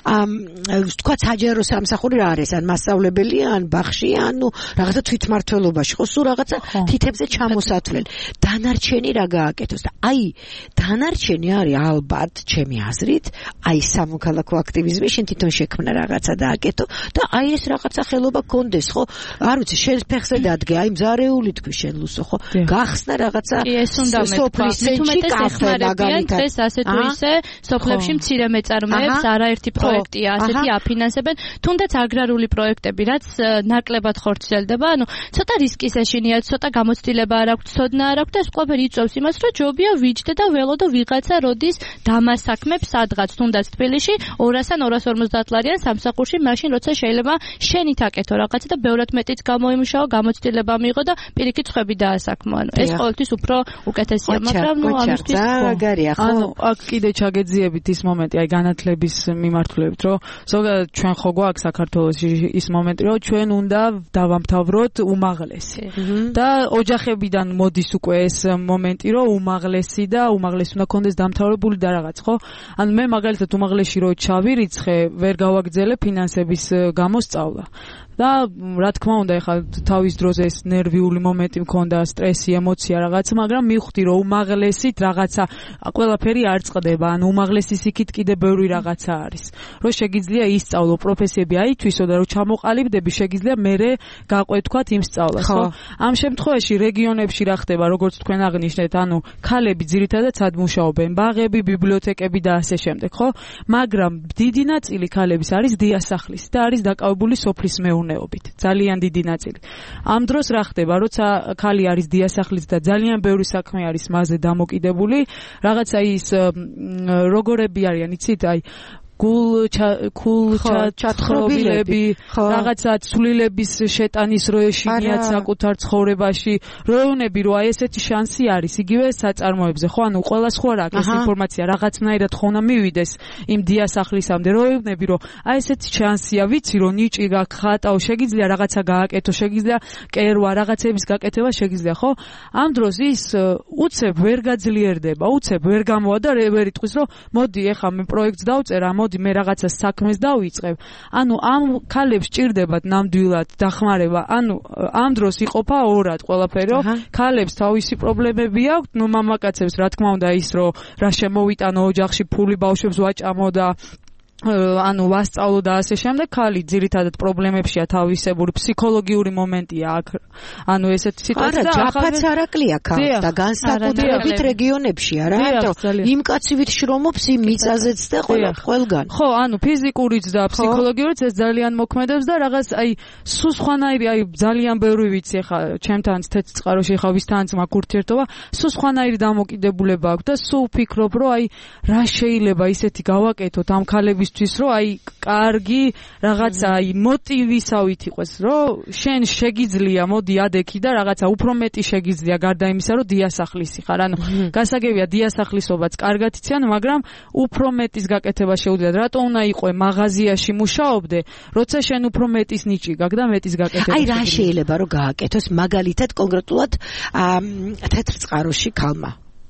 თქვა საჯარო სამსახური რა არის? ან მასწავლებელია, ან ბაღშია, ან ნუ რაღაცა თვითმმართველობაში, ხო? სულ რაღაცა თითებზე ჩამოსათვლელი. დანარჩენი რა გააკეთოს და აი დანარჩენი არის ალბათ ჩემი აზრით, აი სამოქალაქო აქტივიზმი, შენ თვითონ შექმნა რაღაცა დააკეთო და აი ეს რაღაცა ხელობა გქონდეს, ხო? არ ვიცი, შენ ფეხზე დადგე, აი მზარეული თქვი შენ ლუსო, ხო? გახსნა რაღაცა სოფლისენჩი კაფე მაგალითად. დღეს ასე თუ ისე სოფლებში მცირე მეწარმეებს არაერთი პროექტია, ასეთი აფინანსებენ, თუნდაც აგრარული პროექტები, რაც ნაკლებად ხორციელდება, ანუ ცოტა რისკის ეშინია, ცოტა გამოცდილება არ აქვს, ცოდნა არ აქვს და ეს ყველაფერი იწვევს იმას, რომ ჯობია ვიჯდე და ველოდო ვიღაცა როდის დამასაქმებს სადღაც, თუნდაც თბილისში ორასთან ორას ორმოცდაათ ლარიან სამსახურში, მაშინ როცა შეიძლება შენით აკეთო რაღაცა და ბევრად მეტიც გამოიმუშაო, გამოცდილება მიიღო და პირიქით ხვები დაასაქმო. ანუ ეს ყოველთვის უფრო უკეთესია, მაგრამ ნუ ამისთვის აგარია, ხო? ანუ აქ კიდე ჩაგეძიებით ის მომენტი, აი განათლების მიმართულებით, რომ ზოგადად ჩვენ ხო გვაქვს საქართველოში ის მომენტი, რომ ჩვენ უნდა დავამთავროთ უმაღლესი. და ოჯახებიდან მოდის უკვე ეს მომენტი, რომ უმაღლესი და უმაღლესი უნდა კონდეს დამთავრებული და რაღაც, ხო? ანუ მე მაგალითად უმაღლესში რო ჩავირიცხე, ვერ გავაგრძელე ფინანსების გამოსწავლა. და რა თქმა უნდა ეხლა თავის დროზე ეს ნერვიული მომენტი მქონდა, სტრესი, ემოცია რაღაც, მაგრამ მივხვდი რომ უმაღლესით რაღაცა ყველაფერი არ წყდება, ანუ უმაღლესის იქით კიდე ბევრი რაღაცა არის. რომ შეგიძლია ისწავლო პროფესიები აითვისო და რომ ჩამოყალიბდები, შეგიძლია მერე გაყვეთქვათ იმ სწავლას, ხო? ამ შემთხვევაში რეგიონებში რა ხდება, როგორც თქვენ აღნიშნეთ, ანუ ქალები ძირითადად სად მუშაობენ, ბაღები, ბიბლიოთეკები და ასე შემდეგ, ხო? მაგრამ დიდი ნაწილი ქალების არის დიასახლისი და არის დაკავებული სოფლის მეურნეობით. ძალიან დიდი ნაწილი. ამ დროს რა ხდება, როცა ქალი არის დიასახლიც და ძალიან ბევრი საქმე არის მასზე დამოკიდებული, რაღაცა ის როგორები არიან, იცით, აი გულ ქულ ჩათხრობილები რაღაცა ცვლილების შეტანის რო ეშინიათ საკუთარ ცხოვრებაში როევნები რომ აი ესეთი შანსი არის იგივე საწარმოებზე ხო ანუ ყველას ხო არ აქვს ეს ინფორმაცია რაღაცნაირად ხო უნდა მივიდეს იმ დიასახლისამდე როევნები რომ აი ესეთი შანსია ვიცი რომ ნიჭი გაქვს ხატაო შეგიძლია რაღაცა გააკეთო შეგიძლია კერვა რაღაცების გაკეთება შეგიძლია ხო ამ დროს ის უცებ ვერ გაძლიერდება უცებ ვერ გამოვა და ვერ იტყვის რომ მოდი ეხა მე პროექტს დავწერა მოდი მე რაღაცა საქმეს დავიწყებ. ანუ ამ ქალებს ჭირდებათ ნამდვილად დახმარება. ანუ ამ დროს იყოფა ორად ყველაფერი, რომ ქალებს თავისი პრობლემები აქვთ, ნუ მამაკაცებს რა თქმა უნდა ის რომ რა შემოვიტანო ოჯახში ფული ბავშვებს ვაჭამო და ანუ ვასწავლო და ასე შემდეგ ქალი ძირითადად პრობლემებშია თავისებური ფსიქოლოგიური მომენტია აქ ანუ ესეთი სიტუაცია და ახაც არაკლია ქალს და განსაკუთრებით რეგიონებში არა ამიტომ იმ კაცივით შრომობს იმ მიწაზეც და ყველგან ხო ანუ ფიზიკურიც და ფსიქოლოგიურიც ეს ძალიან მოქმედებს და რაღაც აი სულ სხვანაირი აი ძალიან ბევრი ვიცი ხა ჩემთან თეთრ წყაროში ხა ვისთანაც მაქვს ურთიერთობა სულ სხვანაირი დამოკიდებულება აქვს და სულ ვფიქრობ რომ აი რა შეიძლება ისეთი გავაკეთოთ ამ ქალების თვის რომ აი კარგი რაღაცა აი მოტივისავით იყოს რომ შენ შეგიძლია მოდი ადექი და რაღაცა უფრო მეტი შეგიძლია გარდა იმისა რომ დიასახლისი ხარ ანუ გასაგებია დიასახლისობაც კარგად იციან მაგრამ უფრო მეტის გაკეთება შეუძლია რატო უნდა იყო მაღაზიაში მუშაობდე როცა შენ უფრო მეტის ნიჭი გაქვს და მეტის გაკეთება აი რა შეიძლება რომ გააკეთოს მაგალითად კონკრეტულად თეთრ წყაროში ქალმა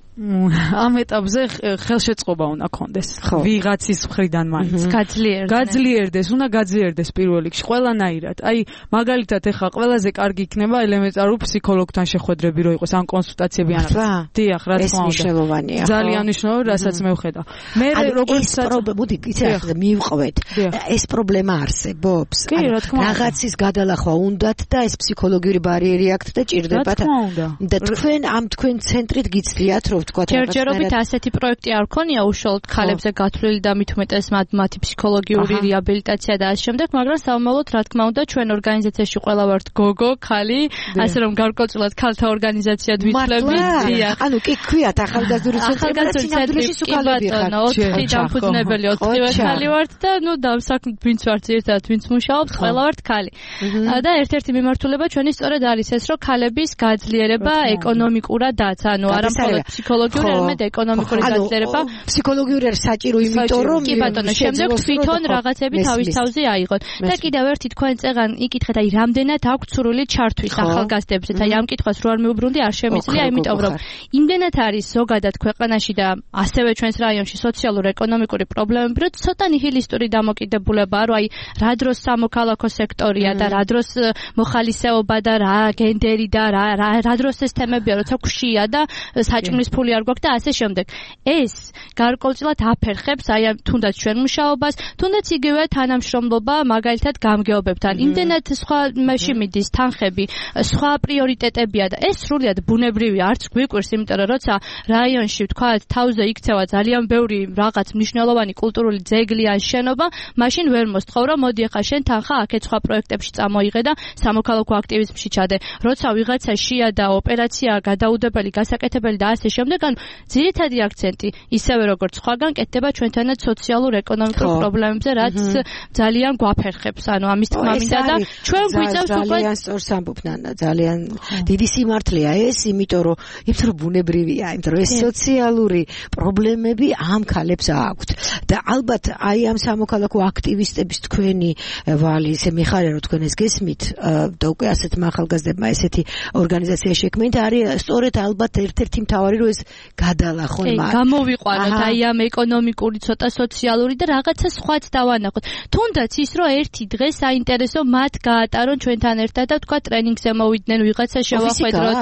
ამ ეტაპზე ხელშეწყობა უნდა კონდეს ვიღაცის მხრიდან მაინც გაძლიერდეს გაძლიერდეს უნდა გაძლიერდეს პირველ რიგში ყველანაირად აი მაგალითად ეხა ყველაზე კარგი იქნება ელემენტარულ ფსიქოლოგთან შეხვედრები რო იყოს ან კონსულტაციები ან რა დიახ რა თქმა უნდა ეს მნიშვნელოვანია ძალიან მნიშვნელოვანია რასაც მე ვხედავ მე როგორც მოდი იცი ახლა მივყვეთ ეს პრობლემა არსებობს რაღაცის გადალახვა უნდათ და ეს ფსიქოლოგიური ბარიერი აქვთ და ჭირდებათ და თქვენ ამ თქვენ ცენტრით გიცლიათ რომ ჯერჯერობით ასეთი პროექტი არ ქონია უშუალოდ ქალებზე გათვლილი და მით უმეტეს მათი ფსიქოლოგიური რეაბილიტაცია და ასე შემდეგ, მაგრამ სამომავლოდ რა თქმა უნდა ჩვენ ორგანიზაციაში ყველა ვართ გოგო, ხალი, ასე რომ გარკვეულწილად ქალთა ორგანიზაციად ვიცვლებით. ანუ კი ქვიათ ახალგაზრდული ცენტრი სუკალები ხარ. ოთხი დამფუძნებელი, ოთხივე ხალი ვართ და ნუ დამსაქმ ვინც ვართ ერთად, ვინც მუშაობს, ყველა ვართ ხალი. და ერთ-ერთი მიმართულება ჩვენი სწორედ არის ეს, რომ ქალების გაძლიერება ეკონომიკურადაც, ანუ არა მხოლოდ ფსიქოლოგიური, არამედ ეკონომიკური გაძლიერება. ფსიქოლოგიური არის საჭირო, იმიტომ რომ კი ბატონო, შემდეგ თვითონ რაღაცები თავის თავზე აიღოთ. და კიდევ ერთი თქვენ წეგან იკითხეთ, აი რამდენად აქვს სრული ჩართვის ახალგაზრდებს, აი ამ კითხვას რო არ მეუბრუნდი, არ შემიძლია, იმიტომ რომ იმდენად არის ზოგადად ქვეყანაში და ასევე ჩვენს რაიონში სოციალურ-ეკონომიკური პრობლემები, რომ ცოტა ნიჰილისტური დამოკიდებულებაა, რომ აი რა დროს სამოქალაქო სექტორია და რა დროს მოხალისეობა და რა გენდერი და რა რა დროს ეს თემებია, როცა გვშია და საჭმლის ფული არ გვაქვს და ასე შემდეგ. ეს გარკვეულწილად აფერხებს აი თუნდაც ჩვენ მუშაობას, თუნდაც იგივე თანამშრომლობა მაგალითად გამგეობებთან. იმდენად სხვა მაშინ მიდის თანხები, სხვა პრიორიტეტებია და ეს სრულიად ბუნებრივი არც გვიკვირს, იმიტომ რომ როცა რაიონში ვთქვათ თავზე იქცევა ძალიან ბევრი რაღაც მნიშვნელოვანი კულტურული ძეგლი ან შენობა, მაშინ ვერ მოსთხოვ რომ მოდი ახლა შენ თანხა აქეთ სხვა პროექტებში წამოიღე და სამოქალაქო აქტივიზმში ჩადე. როცა ვიღაცა შია და ოპერაცია გადაუდებელი, გასაკეთებელი და ასე შემდეგ, ანუ ძირითადი აქცენტი ისევე როგორც სხვაგან კეთდება ჩვენთანაც სოციალურ-ეკონომიკურ პრობლემებზე, რაც ძალიან გვაფერხებს. ანუ ამის თქმა მინდა და ჩვენ გვიწევს უკვე ძალიან სწორს ამბობ ნანა, ძალიან დიდი სიმართლეა ეს, იმიტომ რომ იმიტომ რომ ბუნებრივია, იმიტომ რომ ეს სოციალური პრობლემები ამ ქალებს აქვთ. და ალბათ აი ამ სამოქალაქო აქტივისტების თქვენი ვალი, ესე მიხარია რომ თქვენ ეს გესმით და უკვე ასეთ ახალგაზრდებმა ესეთი ორგანიზაცია შექმნით, არის სწორედ ალბათ ერთ-ერთი მთავარი რომ ეს გადალახონ მაგ. გამოვიყვანოთ აი ამ ეკონომიკური, ცოტა სოციალური და რაღაცა სხვაც დავანახოთ. თუნდაც ის რომ ერთი დღე საინტერესო მათ გაატარონ ჩვენთან ერთად და თქვა ტრენინგზე მოვიდნენ, ვიღაცა შევახვედროთ.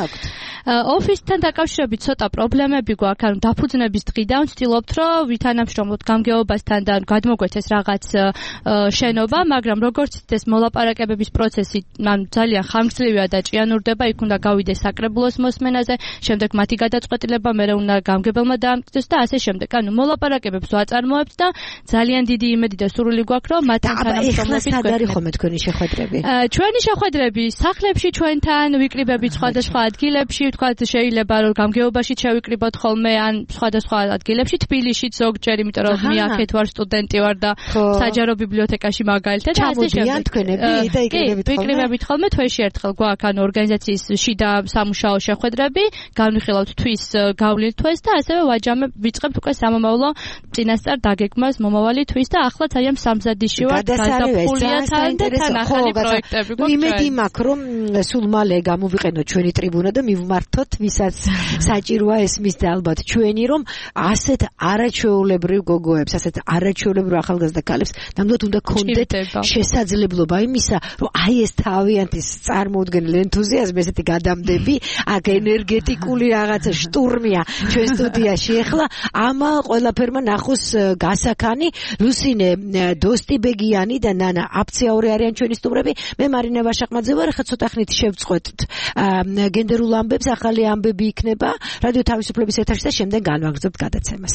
ოფისთან დაკავშირებით ცოტა პრობლემები გვაქვს, ანუ დაფუძნების დღიდან ვცდილობთ რომ ვითანამშრომლოთ გამგეობასთან და გადმოგვეცეს რაღაც შენობა, მაგრამ როგორც ეს მოლაპარაკებების პროცესი ანუ ძალიან ხანგრძლივია და ჭიანურდება, იქ უნდა გავიდეს საკრებულოს მოსმენაზე, შემდეგ მათი გადაწყვეტილება, მერე უნდა გამგებელმა დაამტკიცოს და ასე შემდეგ. ანუ მოლაპარაკებებს ვაწარმოებთ და ძალიან დიდი იმედი და სურვილი გვაქვს რომ მათთან თანამშრომლობით გვექნათ. ხომ თქვენი შეხვედრები? ჩვენი შეხვედრები სახლებში ჩვენთან, ვიკრიბებით სხვადასხვა ადგილებში, ვთქვათ, შეიძლება რომ გამგეობაში შევიკრიბოთ ხოლმე ან სხვადასხვა ადგილებში, თბილისშიც ზოგჯერ, იმიტომ რომ მე აქეთ ვარ სტუდენტი ვარ და საჯარო ბიბლიოთეკაში მაგალითად და ასე შემდეგ. ჩამოდიან თქვენები და იკრიბებით ხოლმე. იკრიბებით ხოლმე თვეში ერთხელ გვაქვს ან ორგანიზაციის შიდა სამუშაო შეხვედრები, განვიხილავთ თვის გავლით თვეს და ასევე ვაჯამებ ვიწყებთ უკვე სამომავლო წინასწარ დაგეგმას მომავალი თვის და ახლაც აი ამ სამზადისში ვარ გადაფულია თან და თან ახალი პროექტები გვაქვს. იმედი მაქვს რომ სულ მალე გამოვიყენოთ ჩვენი ტრიბუნა და მივმართოთ ვისაც საჭიროა ესმის და ალბათ ჩვენი რომ ასეთ არაჩვეულებრივ გოგოებს, ასეთ არაჩვეულებრივ ახალგაზრდა ქალებს ნამდვილად უნდა ქონდეთ შესაძლებლობა იმისა, რომ აი ეს თავიანთი წარმოუდგენელი ენთუზიაზმი, ესეთი გადამდები, აქ ენერგეტიკული რაღაცა შტურმია ჩვენ სტუდიაში ახლა ამ ყველაფერმა ნახოს გასაქანი. ლუსინე დოსტიბეგიანი და ნანა აფციაური არიან ჩვენი სტუმრები. მე მარინა ვაშაყმაძე ვარ. ახლა ცოტა ხნით შევწყვეტთ გენდერულ ამბებს, ახალი ამბები იქნება რადიო თავისუფლების ეთერში და შემდეგ განვაგრძობთ გადაცემას.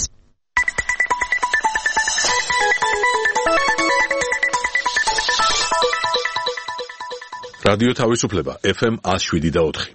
რადიო თავისუფლება ეფ ემ one oh seven და four.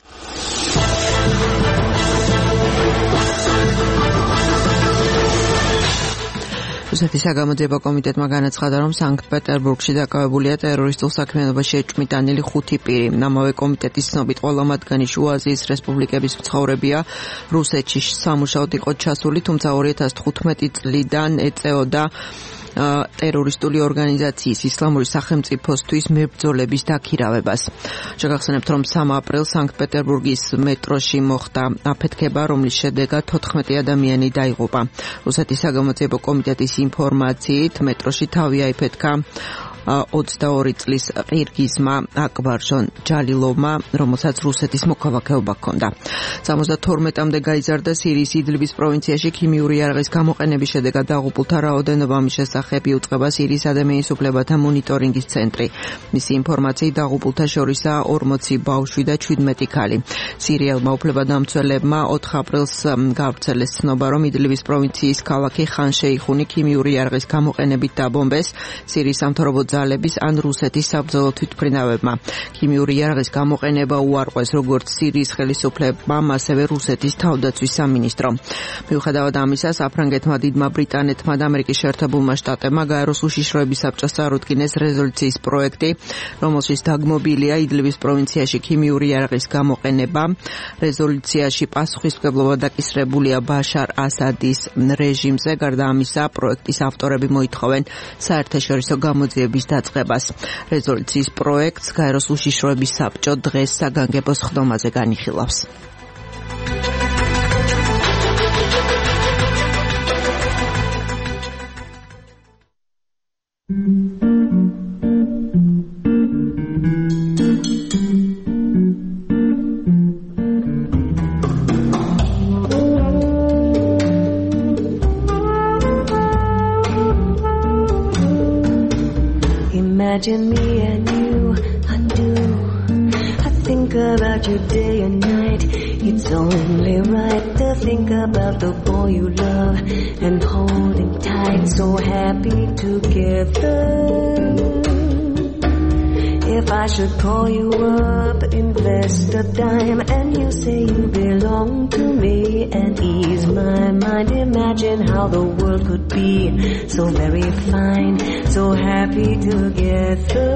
რუსეთის საგამოძიებო კომიტეტმა განაცხადა, რომ სანქტ-პეტერბურგში დაკავებულია ტერორისტულ საქმიანობაში ეჭვმიტანილი ხუთი პირი. ამავე კომიტეტის ცნობით ყველა მათგანი შუა აზიის რესპუბლიკების მცხოვრებია. რუსეთში სამუშაოდ იყო ჩასული, თუმცა two thousand fifteen წლიდან ეწეოდა ტერორისტული ორგანიზაციის ისლამური სახელმწიფოსთვის მებრძოლების დაქირავებას. შეგახსენებთ, რომ three აპრილს სანქტ-პეტერბურგის მეტროში მოხდა აფეთქება, რომლის შედეგად თოთხმეტი ადამიანი დაიღუპა. რუსეთის საგამოძიებო კომიტეტის ინფორმაციით მეტროში თავი აიფეთქა twenty-two წლის ყირგიზმა აკბარჟონ ჯალილოვმა, რომელსაც რუსეთის მოქალაქეობა ჰქონდა. seventy-two-მდე გაიზარდა სირიის იდლიბის პროვინციაში ქიმიური იარაღის გამოყენების შედეგად დაღუპულთა რაოდენობა. ამის შესახებ იუწყება სირიის ადამიანის უფლებათა მონიტორინგის ცენტრი. მისი ინფორმაციით დაღუპულთა შორისაა forty ბავშვი და seventeen ქალი. სირიელმა უფლებადამცველებმა four აპრილს გავრცელეს ცნობა, რომ იდლიბის პროვინციის ქალაქი ხან შეიხუნი ქიმიური იარაღის გამოყენებით დაბომბეს სირიის სამთავრობო ძალების ან რუსეთის საბრძოლო თვითმფრინავებმა. ქიმიური იარაღის გამოყენება უარყვეს როგორც სირიის ხელისუფლებამ, ასევე რუსეთის თავდაცვის სამინისტრომ. მიუხედავად ამისა, საფრანგეთმა, დიდმა ბრიტანეთმა და ამერიკის შეერთებულმა შტატებმა გაეროს უშიშროების საბჭოს წარუდგინეს რეზოლუციის პროექტი, რომელშიც დაგმობილია იდლიბის პროვინციაში ქიმიური იარაღის გამოყენება. რეზოლუციაში პასუხისმგებლობა დაკისრებულია ბაშარ ასადის რეჟიმზე. გარდა ამისა, პროექტის ავტორები მოითხოვენ საერთაშორისო გამოძიების დაწყებას. რეზოლუციის პროექტს გაეროს უშიშროების საბჭო დღეს საგანგებო სხდომაზე განიხილავს. Imagine me and you, I do. I think about you day and night. It's only right to think about the boy you love and hold him tight. So happy together. If I should call you up, invest a dime, and you say you belong to me and ease my mind. Imagine how the world could be so very fine, so happy together.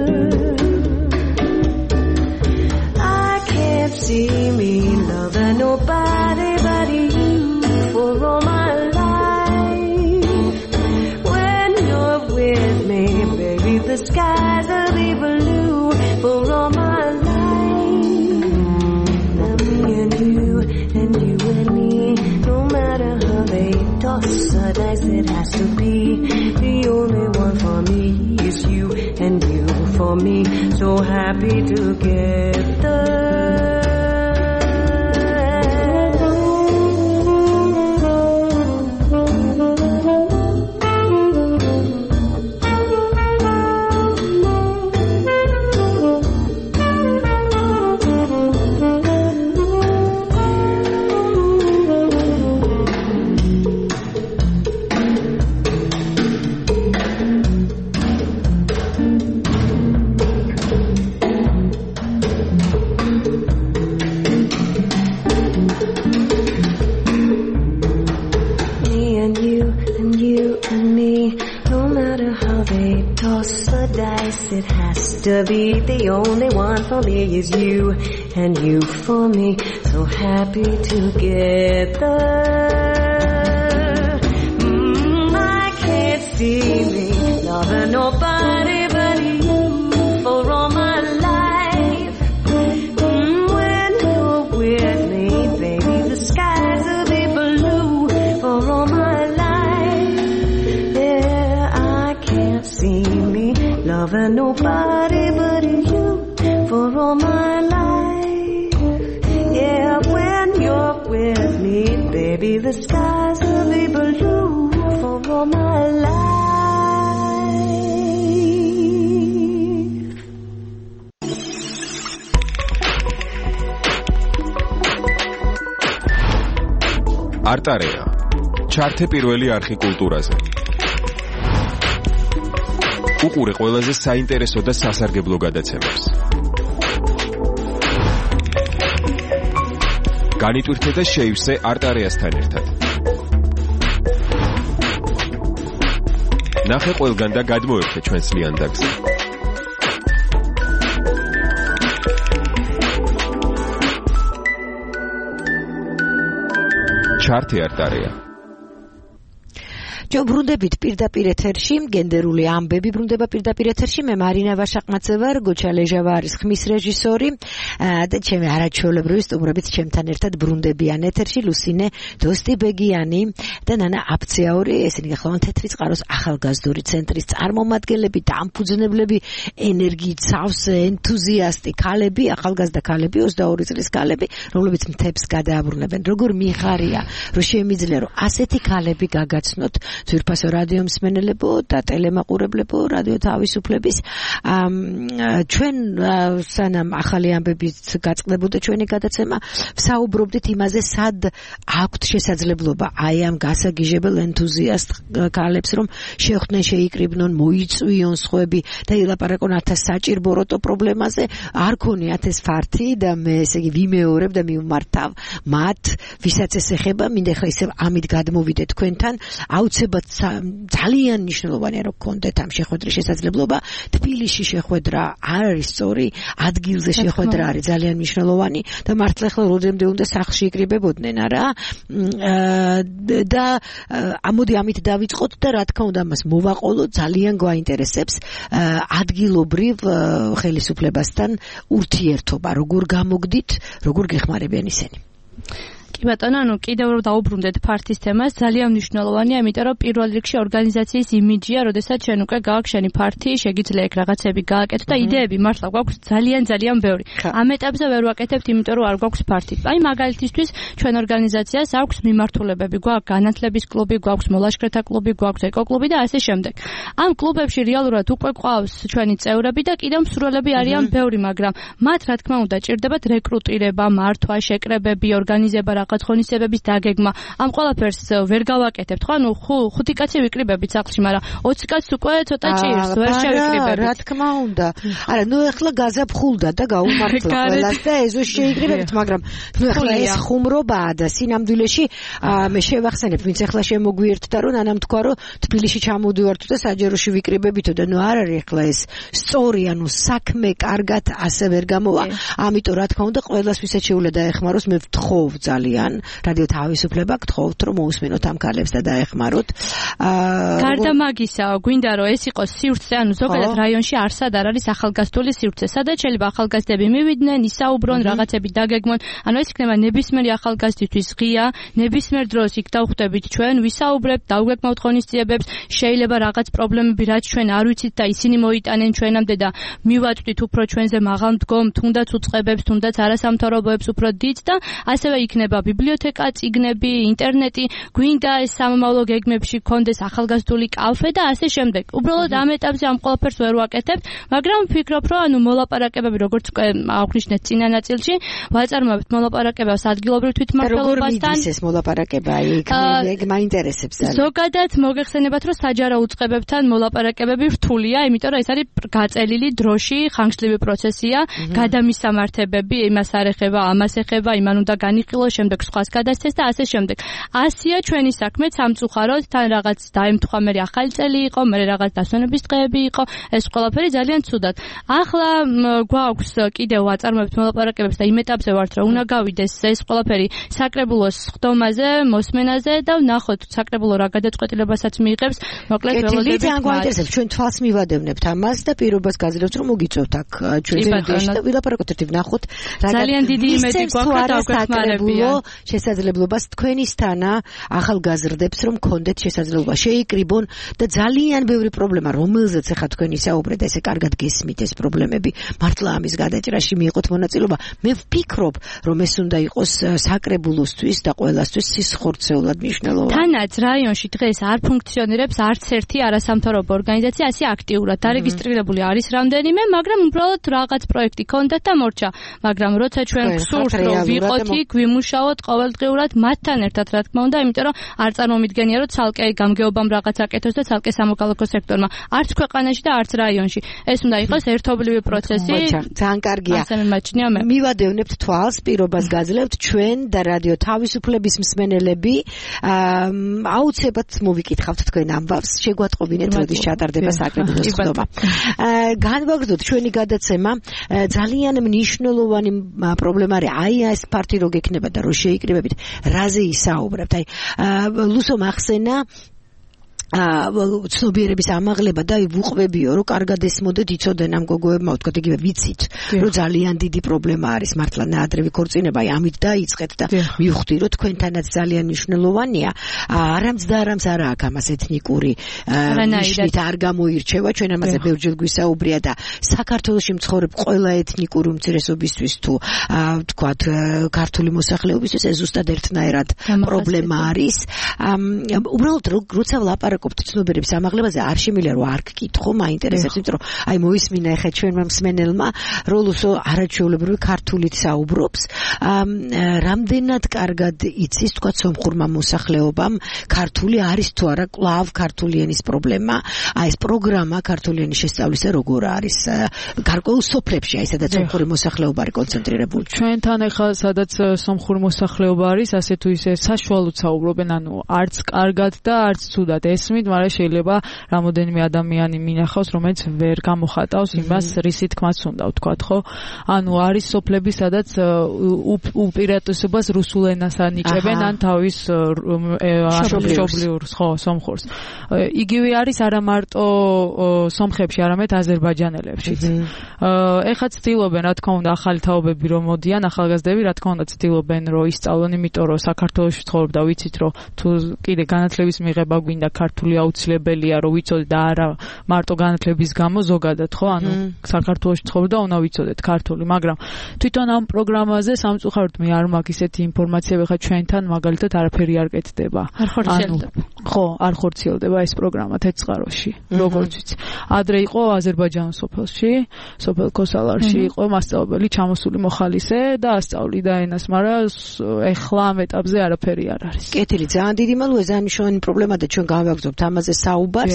I can't see me loving nobody but you for all my life. When you're with me, baby, the skies will be blue for all my life. Now me and you, and you and me, no matter how they toss or dice, it has to be. The only one for me is you, and you for me, so happy together. to be the only one for me is you, and you for me, so happy together. Mm, I can't see me loving nobody but you for all my life. Mm, when you're with me, baby, the skies will be blue for all my life. Yeah, I can't see me loving nobody but you for all my life. Yeah, when you're with me, baby, the skies will be blue for all my life. არტარეა. ჩართე პირველი არხი კულტურაზე. უყურე ყველაზე საინტერესო და სასარგებლო გადაცემებს. განიტვირთე და შეივსე არტარეასთან ერთად. ნახე ყველგან და გადმოერთე ჩვენს ლიანდაგზე. ჩართე არტარეა. ჯო ბრუნდებით პირდაპირ ეთერში, გენდერული ამბები ბრუნდება პირდაპირ ეთერში. მე მარინა ვაშაყმაცე ვარ, გოჩა ლეჟავა არის ხმის რეჟისორი და ჩემი არაჩვეულებრივი სტუმრობით ჩემთან ერთად ბრუნდებიან ეთერში ლუსინე დოსტიბეგიანი და ნანა აფციაური, ესენი გახლავენ თეთრი წყაროს ახალგაზრდული ცენტრის წარმომადგენლები, დამფუძნებლები, ენერგიით სავსე, ენთუზიასტი ქალები, ახალგაზრდა ქალები, ოცდაორი წლის ქალები, რომლებიც მთებს გადააბრუნებენ. როგორ მიხარია, რომ შემიძლია რომ ასეთი ქალები გაგაცნოთ ძვირფასო რადიო მსმენელებო და ტელემაყურებლებო, რადიო თავისუფლების. ჩვენ სანამ ახალი ამბებით გაწყდებოდა ჩვენი გადაცემა, ვსაუბრობდით იმაზე, სად აქვთ შესაძლებლობა აი ამ გასაგიჟებელ ენთუზიასტ ქალებს, რომ შეხვდნენ, შეიკრიბნონ, მოიწვიონ სხვები და ილაპარაკონ ათას საჭირბოროტო პრობლემაზე. არ ქონიათ ეს ფართი და მე ესე იგი ვიმეორებ და მივმართავ მათ, ვისაც ეს ეხება, მინდა ხა ისე ამით გადმოვიდე თქვენთან. აუცილებლად ძალიან მნიშვნელოვანია რომ გქონდეთ ამ შეხვედრის შესაძლებლობა. თბილისში შეხვედრა არ არის სწორი, ადგილზე შეხვედრა არის ძალიან მნიშვნელოვანი და მართლა ახლა როდემდე უნდა სახლში იკრიბებოდნენ, არა? და ამოდი ამით დავიწყოთ და რა თქმა უნდა მას მოვაყოლოთ, ძალიან გვაინტერესებს ადგილობრივ ხელისუფლებასთან ურთიერთობა, როგორ გამოგდით, როგორ გეხმარებიან ისინი. კი ბატონო, ანუ კიდევ რომ დაუბრუნდეთ ფართის თემას, ძალიან მნიშვნელოვანია, იმიტომ რომ პირველ რიგში ორგანიზაციის იმიჯია, როდესაც ჩვენ უკვე გავაქშენი ფართი, შეგიძლია ეგ რაღაცები გააკეთო და იდეები მართლა გვაქვს ძალიან ძალიან ბევრი. ამ ეტაპზე ვერ ვაკეთებთ, იმიტომ რომ არ გვაქვს ფართი. აი მაგალითისთვის ჩვენ ორგანიზაციას აქვს მიმართულებები, გვაქვს განათლების კლუბი, გვაქვს მოლაშქრეთა კლუბი, გვაქვს ეკოკლუბი და ასე შემდეგ. ამ კლუბებში რეალურად უკვე ყავს ჩვენი წევრები და კიდევ მსურველები არიან ბევრი, მაგრამ მათ რა თქმა უნდა ჭირდებათ რეკრუტირება, მართვა, შეკრებები, ორგანიზება, რაღაც ღონისძიებების დაგეგმა. ამ ყველაფერს ვერ გავაკეთებთ, ხო? ანუ ხუთი კაცი ვიკრიბებით სახლში, მაგრამ ოცი კაცს უკვე ცოტა ჭირს, ვერ შევიკრიბებით. რა თქმა უნდა. არა, ნუ ახლა გაზაფხულდა და გაუმართლა ყველას და ეზო შეიკრიბებით, მაგრამ ნუ ახლა ეს ხუმრობაა და სინამდვილეში მე შევახსენებ, ვინც ახლა შემოგვიერთდა, რომ ანამ თქვა, რომ თბილისში ჩამოდივართ და საჯაროში ვიკრიბებითო და ნუ არ არის ახლა ეს სწორი, ანუ საქმე კარგად ასე ვერ გამოვა. ამიტომ რა თქმა უნდა, ყველას ვისაც შეუძლია დაეხმაროს, მე ვთხოვ ძალიან რადიო თავისუფლება გთხოვთ რომ მოусმინოთ ამ ქალებს და დაეხმაროთ. გარდა მაგისა, გვინდა რომ ეს იყოს სივრცე, ანუ ზოგადად რაიონში არსად არ არის ახალგაზრდული სივრცე, სადაც შეიძლება ახალგაზრდები მივიდნენ, ისაუბრონ, რაღაცები დაგეგმონ. ანუ ეს იქნება ნებისმიერი ახალგაზრდისთვის ღია, ნებისმიერ დროს იქ დავხვდებით ჩვენ, ვისაუბრებთ, დავგეგმავთ ღონისძიებებს, შეიძლება რაღაც პრობლემები რაც ჩვენ არ ვიცით და ისინი მოიტანენ ჩვენამდე და მივაწვდით უფრო ჩვენზე მაღალ მდგომ, თუნდაც უწყებებს, თუნდაც არასამთავრობოებს უფრო დიდ და ასევე იქნება ბიბლიოთეკა, წიგნები, ინტერნეტი, გვინდა ეს სამომავლო გეგმებში გქონდეს ახალგაზრდული კალფე და ასე შემდეგ. უბრალოდ ამ ეტაპზე ამ ყველაფერს ვერ ვაკეთებთ, მაგრამ ვფიქრობ, რომ ანუ მოლაპარაკებები, როგორც აღნიშნეთ წინა ნაწილში, ვაწარმოებთ მოლაპარაკებებს ადგილობრივ თვითმმართველობასთან. როგორ მიდის ეს მოლაპარაკება? ეგ მაინტერესებს ძალიან. ზოგადად მოგეხსენებათ, რომ საჯარო უწყებებთან მოლაპარაკებები რთულია, იმიტომ რომ ეს არის გაწელილი დროში, ხანგრძლივი პროცესია, გადამისამართებები, იმას არ ეხება, ამას ეხება, იმან უნდა განიხილოს, შემდეგ შემდეგ სხვას გადასცეს და ასე შემდეგ. ასია ჩვენი საქმე სამწუხაროდ, თან რაღაც დაემთხვა, მე ახალი წელი იყო, მე რაღაც დასვენების დღეები იყო, ეს ყველაფერი ძალიან ცუდად. ახლა გვაქვს კიდევ ვაწარმოებთ მოლაპარაკებებს და იმ ეტაპზე ვართ, რომ უნდა გავიდეს ეს ყველაფერი საკრებულოს ხდომაზე, მოსმენაზე და ვნახოთ საკრებულო რა გადაწყვეტილებასაც მიიღებს. მოკლედ ველოდებით. ძალიან გვაინტერესებს, ჩვენ თვალს მივადევნებთ ამას და პირობას გაძლევთ, რომ მოგიწევთ აქ ჩვენ ზოგადად და ვილაპარაკოთ ერთი ვნახოთ რა ძალიან დიდი იმედი გვაქვს და საკრებულო შესაძლებლობას თქვენისთანა ახალგაზრდებს რომ კონდეთ შესაძლებლობა შეიკრიბონ და ძალიან ბევრი პრობლემა რომელზეც ახლა თქვენ ისაუბრეთ ესე კარგად გესმით ეს პრობლემები მართლა ამის გადაჭრაში მიიღოთ მონაწილეობა მე ვფიქრობ რომ ეს უნდა იყოს საკრებულოსთვის და ყველასთვის სისხორცეულად მნიშვნელოვანი თანაც რაიონში დღეს არ ფუნქციონირებს არც ერთი არასამთავრობო ორგანიზაცია ასე აქტიურად დარეგისტრირებული არის რამდენიმე მაგრამ უბრალოდ რაღაც პროექტი კონდეთ და მორჩა მაგრამ როცა ჩვენ გსურთ რომ ვიყოთ იქ ვიმუშაოთ ყოველდღიურად მათთან ერთად რა თქმა უნდა იმიტომ რომ არ წარმომიდგენია რომ ცალკე გამგეობამ რაღაც აკეთოს და ცალკე სამოქალაქო სექტორმა არც ქვეყანაში და არც რაიონში ეს უნდა იყოს ერთობლივი პროცესი ძალიან კარგია ასე მიმაჩნია მე მივადევნებთ თვალს პირობას გაძლევთ ჩვენ და რადიო თავისუფლების მსმენელები აუცილებლად მოვიკითხავთ თქვენ ამბავს შეგვატყობინეთ როდის ჩატარდება საკრებულოს ხდომა განვაგრძოთ ჩვენი გადაცემა ძალიან მნიშვნელოვანი პრობლემა არის აი ეს ფარტი რო გექნება და რო შეიკრიბებით რაზე ისაუბრებთ აი ლუსო მახსენა აა ცნობიერების ამაღლება და ვუყვებიო რომ კარგად ესმოდეთ იცოდენ ამ გოგოებმა ვთქვათ იგივე ვიცით რომ ძალიან დიდი პრობლემა არის მართლა ნაადრევი ქორწინება აი ამით დაიწყეთ და მივხვდი რომ თქვენთანაც ძალიან მნიშვნელოვანია არამც და არამც არა აქვს ამას ეთნიკური ნიშნით არ გამოირჩევა ჩვენ ამაზე ბევრჯერ გვისაუბრია და საქართველოში მცხოვრებ ყველა ეთნიკური უმცირესობისთვის თუ ვთქვათ ქართული მოსახლეობისთვის ეს ზუსტად ერთნაირად პრობლემა არის უბრალოდ როცა ვლაპარაკობ ცნობიერების ამაღლებაზე არ შემიძლია რომ არ გკითხო მაინტერესებს იმიტომ რომ აი მოისმინა ახლა ჩვენმა მსმენელმა რომ ლუსო არაჩვეულებრივი ქართულით საუბრობს რამდენად კარგად იცის თქვა სომხურმა მოსახლეობამ ქართული არის თუ არა კლავ ქართული ენის პრობლემა აი ეს პროგრამა ქართული ენის შესწავლისა როგორ არის გარკვეულ სოფლებში აი სადაც სომხური მოსახლეობა არის კონცენტრირებული ჩვენთან ახლა სადაც სომხური მოსახლეობა არის ასე თუ ისე საშუალოდ საუბრობენ ანუ არც კარგად და არც ცუდად ესმით, მაგრამ შეიძლება რამოდენიმე ადამიანი მინახავს, რომელიც ვერ გამოხატავს იმას, რისი თქმაც უნდა ვთქვათ, ხო? ანუ არის სოფლები, სადაც უპირატესობას რუსულ ენას ანიჭებენ, ან თავის მშობლიურ, ხო, სომხურს. იგივე არის არა მარტო სომხებში, არამედ აზერბაიჯანელებშიც. ეხლა ცდილობენ, რა თქმა უნდა, ახალი თაობები რომ მოდიან, ახალგაზრდები, რა თქმა უნდა, ცდილობენ, რომ ისწავლონ, იმიტომ რომ საქართველოში ცხოვრობ და ვიცით, რომ თუ კიდე განათლების მიღება გვინდა ქართული აუცილებელია რომ ვიცოდეთ და არა მარტო განათლების გამო ზოგადად ხო ანუ საქართველოში ცხოვრობ და უნდა ვიცოდეთ ქართული მაგრამ თვითონ ამ პროგრამაზე სამწუხაროდ მე არ მაქვს ისეთი ინფორმაციები ხა ჩვენთან მაგალითად არაფერი არ კეთდება არ ხორციელდება ხო არ ხორციელდება ეს პროგრამა თეცხაროში როგორც ვიცი ადრე იყო აზერბაიჯანის სოფელში სოფელ ქოსალარში იყო მასწავლებელი ჩამოსული მოხალისე და ასწავლიდა ენას მაგრამ ეხლა ამ ეტაპზე არაფერი არ არის კეთილი ძალიან დიდი მადლობა ძალიან მნიშვნელოვანი პრობლემა და ჩვენ გავაგზავნებთ ამაზე საუბარს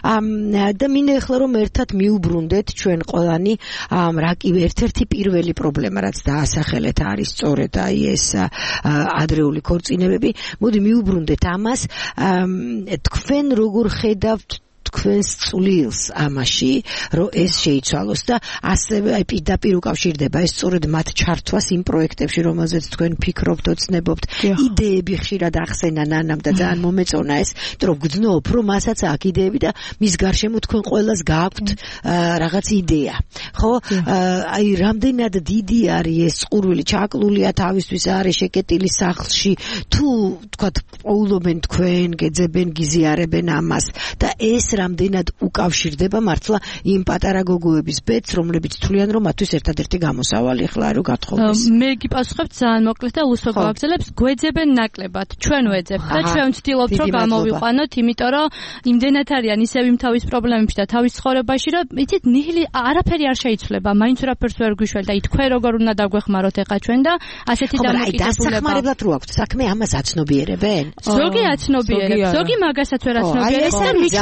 და მინდა ახლა რომ ერთად მიუბრუნდეთ ჩვენ ყველანი რა კი ერთ-ერთი პირველი პრობლემა რაც დაასახელეთ არის სწორედ აი ეს ადრეული ქორწინებები მოდი მიუბრუნდეთ ამას თქვენ როგორ ხედავთ თქვენს წვლილს ამაში რომ ეს შეიცვალოს და ასევე აი პირდაპირ უკავშირდება ეს სწორედ მათ ჩართვას იმ პროექტებში რომელზეც თქვენ ფიქრობთ ოცნებობთ იდეები ხშირად ახსენა ნანამ და ძალიან მომეწონა ეს იმიტომ რომ გძნობ რომ მასაც აქვს იდეები და მის გარშემო თქვენ ყველას გააქვთ რაღაც იდეა ხო აი რამდენად დიდი არის ეს ყურვილი ჩაკლულია თავისთვის არის შეკეტილი სახლში თუ თქვა პოულობენ თქვენ გეძებენ გიზიარებენ ამას და ეს რამდენად უკავშირდება მართლა იმ პატარა გოგოების ბედს, რომლებიც თვლიან, რომ მათთვის ერთადერთი გამოსავალი ახლა რო გათხოვდეს. მე გიპასუხებ ძალიან მოკლედ და უსო გავაგზავნებს, გვეძებენ ნაკლებად, ჩვენ ვეძებთ და ჩვენ ვცდილობთ რომ გამოვიყვანოთ, იმიტომ რომ იმდენად არიან ისევ იმ თავის პრობლემებში და თავის ცხოვრებაში, რომ იცით, ნიჰილი არაფერი არ შეიცვლება, მაინც რაფერს ვერ გვიშველთ და თქვენ როგორ უნდა დაგვეხმაროთ ახლა ჩვენ და ასეთი დამოკიდებულება. დასახმარებლად რო აქვთ საქმე, ამას აცნობიერებენ? ზოგი აცნობიერებს, ზოგი მაგასაც ვერ აცნობიერებს და მიჩვეულია.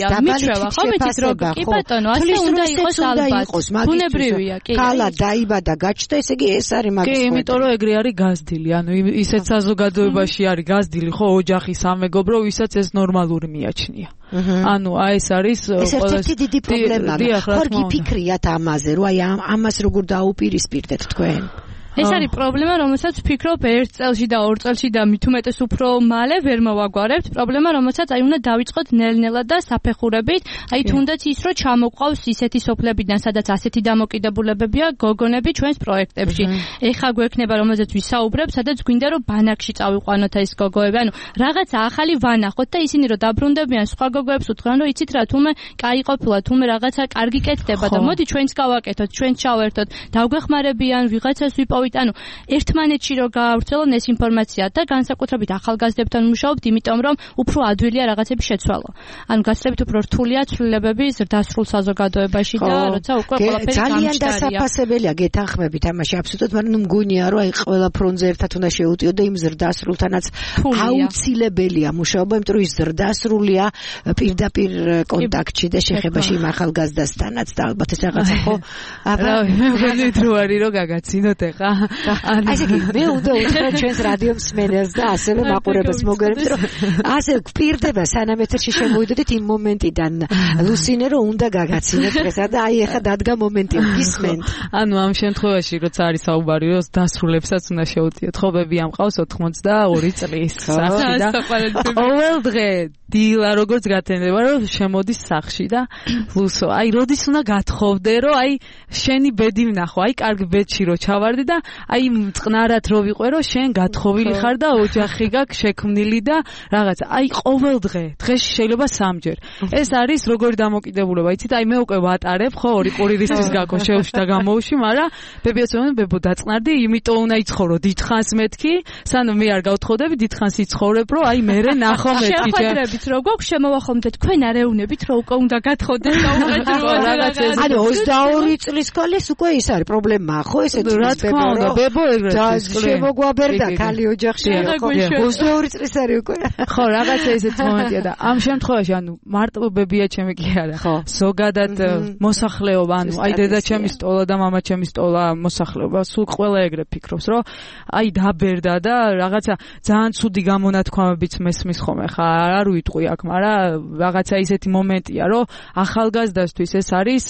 მიჩვევა ხო მეთქი რო კი ბატონო ასე უნდა იყოს ალბათ ბუნებრივია კი ქალა დაიბადა გაჩნდა ესე იგი ეს არის მაგის კი იმიტომ რომ ეგრე არის გაზრდილი ანუ ისეთ საზოგადოებაში არის გაზრდილი ხო ოჯახი სამეგობრო ვისაც ეს ნორმალური მიაჩნია ანუ აი ეს არის ეს ერთ-ერთი დიდი პრობლემაა ხო გიფიქრიათ ამაზე რომ აი ამას როგორ დაუპირისპირდეთ თქვენ ეს არის პრობლემა, რომელსაც ვფიქრობ ერთ წელში და ორ წელში და მით უმეტეს უფრო მალე ვერ მოვაგვარებთ. პრობლემა, რომელსაც აი უნდა დავიწყოთ ნელ-ნელად და საფეხურებით. აი თუნდაც ის რომ ჩამოყავს ისეთი სოფლებიდან, სადაც ასეთი დამოკიდებულებებია გოგონები ჩვენს პროექტებში. ეხა გვექნება, რომელზეც ვისაუბრებ, სადაც გვინდა რომ ბანაკში წავიყვანოთ ეს გოგოები. ანუ რაღაცა ახალი ვანახოთ და ისინი რომ დაბრუნდებიან სხვა გოგოებს უთხრან, რომ იცით რა, თუმე კაი ყოფილა, თუმე რაღაცა კარგი კეთდება და მოდი ჩვენც გავაკეთოთ, ჩვენც ჩავერთოთ, დავგვეხმარებიან, ვიღაცას ვიპოვოთ ანუ ერთმანეთში რო გაავრცელონ ეს ინფორმაცია და განსაკუთრებით ახალგაზრდებთან მუშაობთ, იმიტომ რომ უფრო ადვილია რაღაცების შეცვალა. ანუ გასწრებით უფრო რთულია ცვლილებები ზრდასრულ საზოგადოებაში და როცა უკვე ყველაფერი გამჭარია. ძალიან დასაფასებელია გეთანხმებით ამაში აბსოლუტურად, მაგრამ მგონია რომ აი ყველა ფრონტზე ერთად უნდა შეუტიო და იმ ზრდასრულთანაც აუცილებელია მუშაობა, იმიტომ რომ ის ზრდასრულია პირდაპირ კონტაქტში და შეხებაში იმ ახალგაზრდასთანაც და ალბათ ეს რაღაცა ხო აბა მე მგონი დრო არის რომ გაგაცინოთ ეხა ასე კი მე უნდა უთხრა ჩვენს რადიო მსმენელს და ასევე მაყურებელს მოგერებთ რომ ასე გვპირდება სანამ ეთერში შემოვიდოდეთ იმ მომენტიდან ლუსინე რომ უნდა გაგაცინოთ ესა და აი ეხა დადგა მომენტი გისმენთ ანუ ამ შემთხვევაში როცა არის საუბარი რომ დასრულებსაც უნდა შეუტიოთ ხო ბები ამყავს ოცდაორი წლის სახში და ყოველ დღე დილა როგორც გათენდება რომ შემოდის სახში და ლუსო აი როდის უნდა გათხოვდე რომ აი შენი ბედი ვნახო აი კარგი ბედში რო ჩავარდი და აი წყნარად რო ვიყო რომ შენ გათხოვილი ხარ და ოჯახი გაქვს შექმნილი და რაღაცა აი ყოველ დღე დღეში შეიძლება სამჯერ ეს არის როგორი დამოკიდებულება იცით აი მე უკვე ვატარებ ხო ორი კვირისთვის გაქო შევში და გამოვში მაგრამ ბებიას ვეუბნები ბებო დაწყნარდი იმიტომ უნდა იცხოვრო დიდხანს მეთქი სანამ მე არ გავთხოვდები დიდხანს იცხოვრებ რომ აი მე ნახო მეთქი შეხვედრებით რო გვაქვს შემოვახომდეთ თქვენ არ ეუნებით რომ უკვე უნდა გათხოვდეთ და რაღაცა ანუ ოცდაორი წლის ქალის უკვე ის არის პრობლემა ხო ესეც რა თქმა უნდა ბებო ეგრეთ შემოგვაბერდა ქალი ოჯახში ხო ოცდაორი წლის არის უკვე ხო რაღაცა ესეც მომენტია და ამ შემთხვევაში ანუ მარტო ბებია ჩემი კი არა ზოგადად მოსახლეობა ანუ აი დედა ჩემი სტოლა და მამა ჩემი სტოლა მოსახლეობა სულ ყველა ეგრე ფიქრობს რომ აი დაბერდა და რაღაცა ძალიან ცუდი გამონათქვამებიც მესმის ხოლმე ხა არ უიტყვი აქ მაგრამ რაღაცა ისეთი მომენტია რომ ახალგაზრდასთვის ეს არის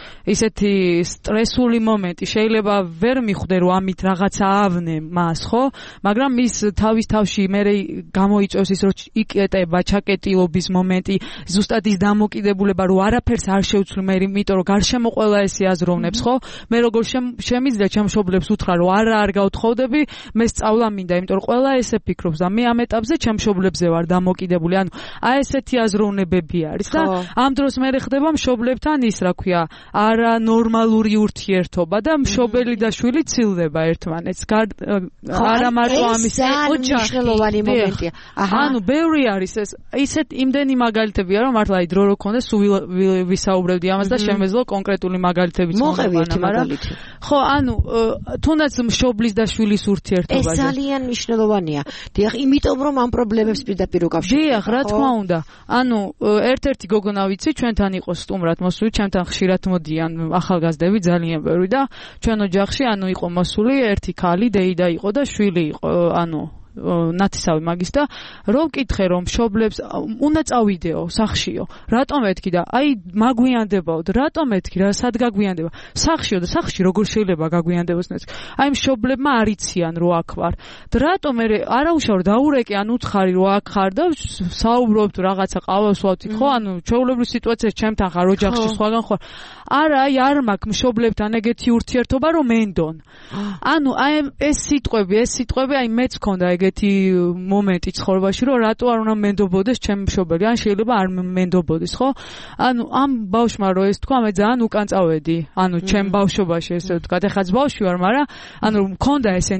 ისეთი სტრესული მომენტი შეიძლება ვერ მიხვდე რომ ამით რაღაცა ავნე მას ხო მაგრამ მის თავის თავში მე გამოიწვევს ის რომ იკეტება ჩაკეტილობის მომენტი ზუსტად ის დამოკიდებულება რომ არაფერს არ შევცვლი მე იმიტომ რომ გარშემო ყველა ესე აზროვნებს ხო მე როგორ შემიძლია ჩემშობლებს უთხრა რომ არა არ გავთხოვდები მე სწავლა მინდა იმიტომ რომ ყველა ესე ფიქრობს და მე ამ ეტაპზე ჩემშობლებზე ვარ დამოკიდებული ანუ აი ესეთი აზროვნებები არის და ამ დროს მე ხდება მშობლებთან ის რა ქვია არა ნორმალური ურთიერთობა და მშობელი და შვილი ცილდება ერთმანეთს არა მარტო ამის ოჯახელოვანი მომენტია ანუ ბევრი არის ეს ისეთ იმდენი მაგალითებია რომ მართლა აი დრო რო ქონდეს სულ ვისაუბრებდი ამას და შემეძლო კონკრეტული მაგალითებიც მოყვევით მაგალითი ხო ანუ თუნდაც მშობლის და შვილის ურთიერთობაზე ეს ძალიან მნიშვნელოვანია დიახ იმიტომ რომ ამ პრობლემებს პირდაპირ უკავშირდება დიახ რა თქმა უნდა ანუ ერთ-ერთი გოგონა ვიცი ჩვენთან იყო სტუმრად მოსული ჩვენთან ხშირად მოდიან ახალგაზრდები ძალიან ბევრი და ჩვენ ოჯახში ანუ იყო მოსული ერთი ქალი დეიდა იყო და შვილი იყო ანუ ნათესავი მაგის და რომ ვკითხე რომ მშობლებს უნდა წავიდეო სახშიო რატომ ეთქი და აი მაგვიანდებაო რატომ ეთქი რა სად გაგვიანდება სახშიო და სახში როგორ შეიძლება გაგვიანდებოს აი მშობლებმა არ იციან რომ აქ ვარ და რატომ მე არაუშავ დაურეკე ან უცხარი რომ აქ ხარ და საუბრობთ რაღაცა ყავას ვავთით ხო ანუ ჩვეულებრივ სიტუაციას ჩემთან ხარ ოჯახში სხვაგან ხარ არა აი არ მაქვს მშობლებთან ეგეთი ურთიერთობა რომ მენდონ ანუ აი ეს სიტყვები ეს სიტყვები აი მეც მქონდა ეგეთი მომენტი ცხოვრებაში რომ რატო არ უნდა მენდობოდეს ჩემი მშობელი ან შეიძლება არ მენდობოდეს ხო ანუ ამ ბავშვმა რო ეს თქვა მე ძალიან უკან წავედი ანუ ჩემ ბავშვობაში ესე ვთქვა ეხაც ბავშვი ვარ მაგრამ ანუ მქონდა ესენი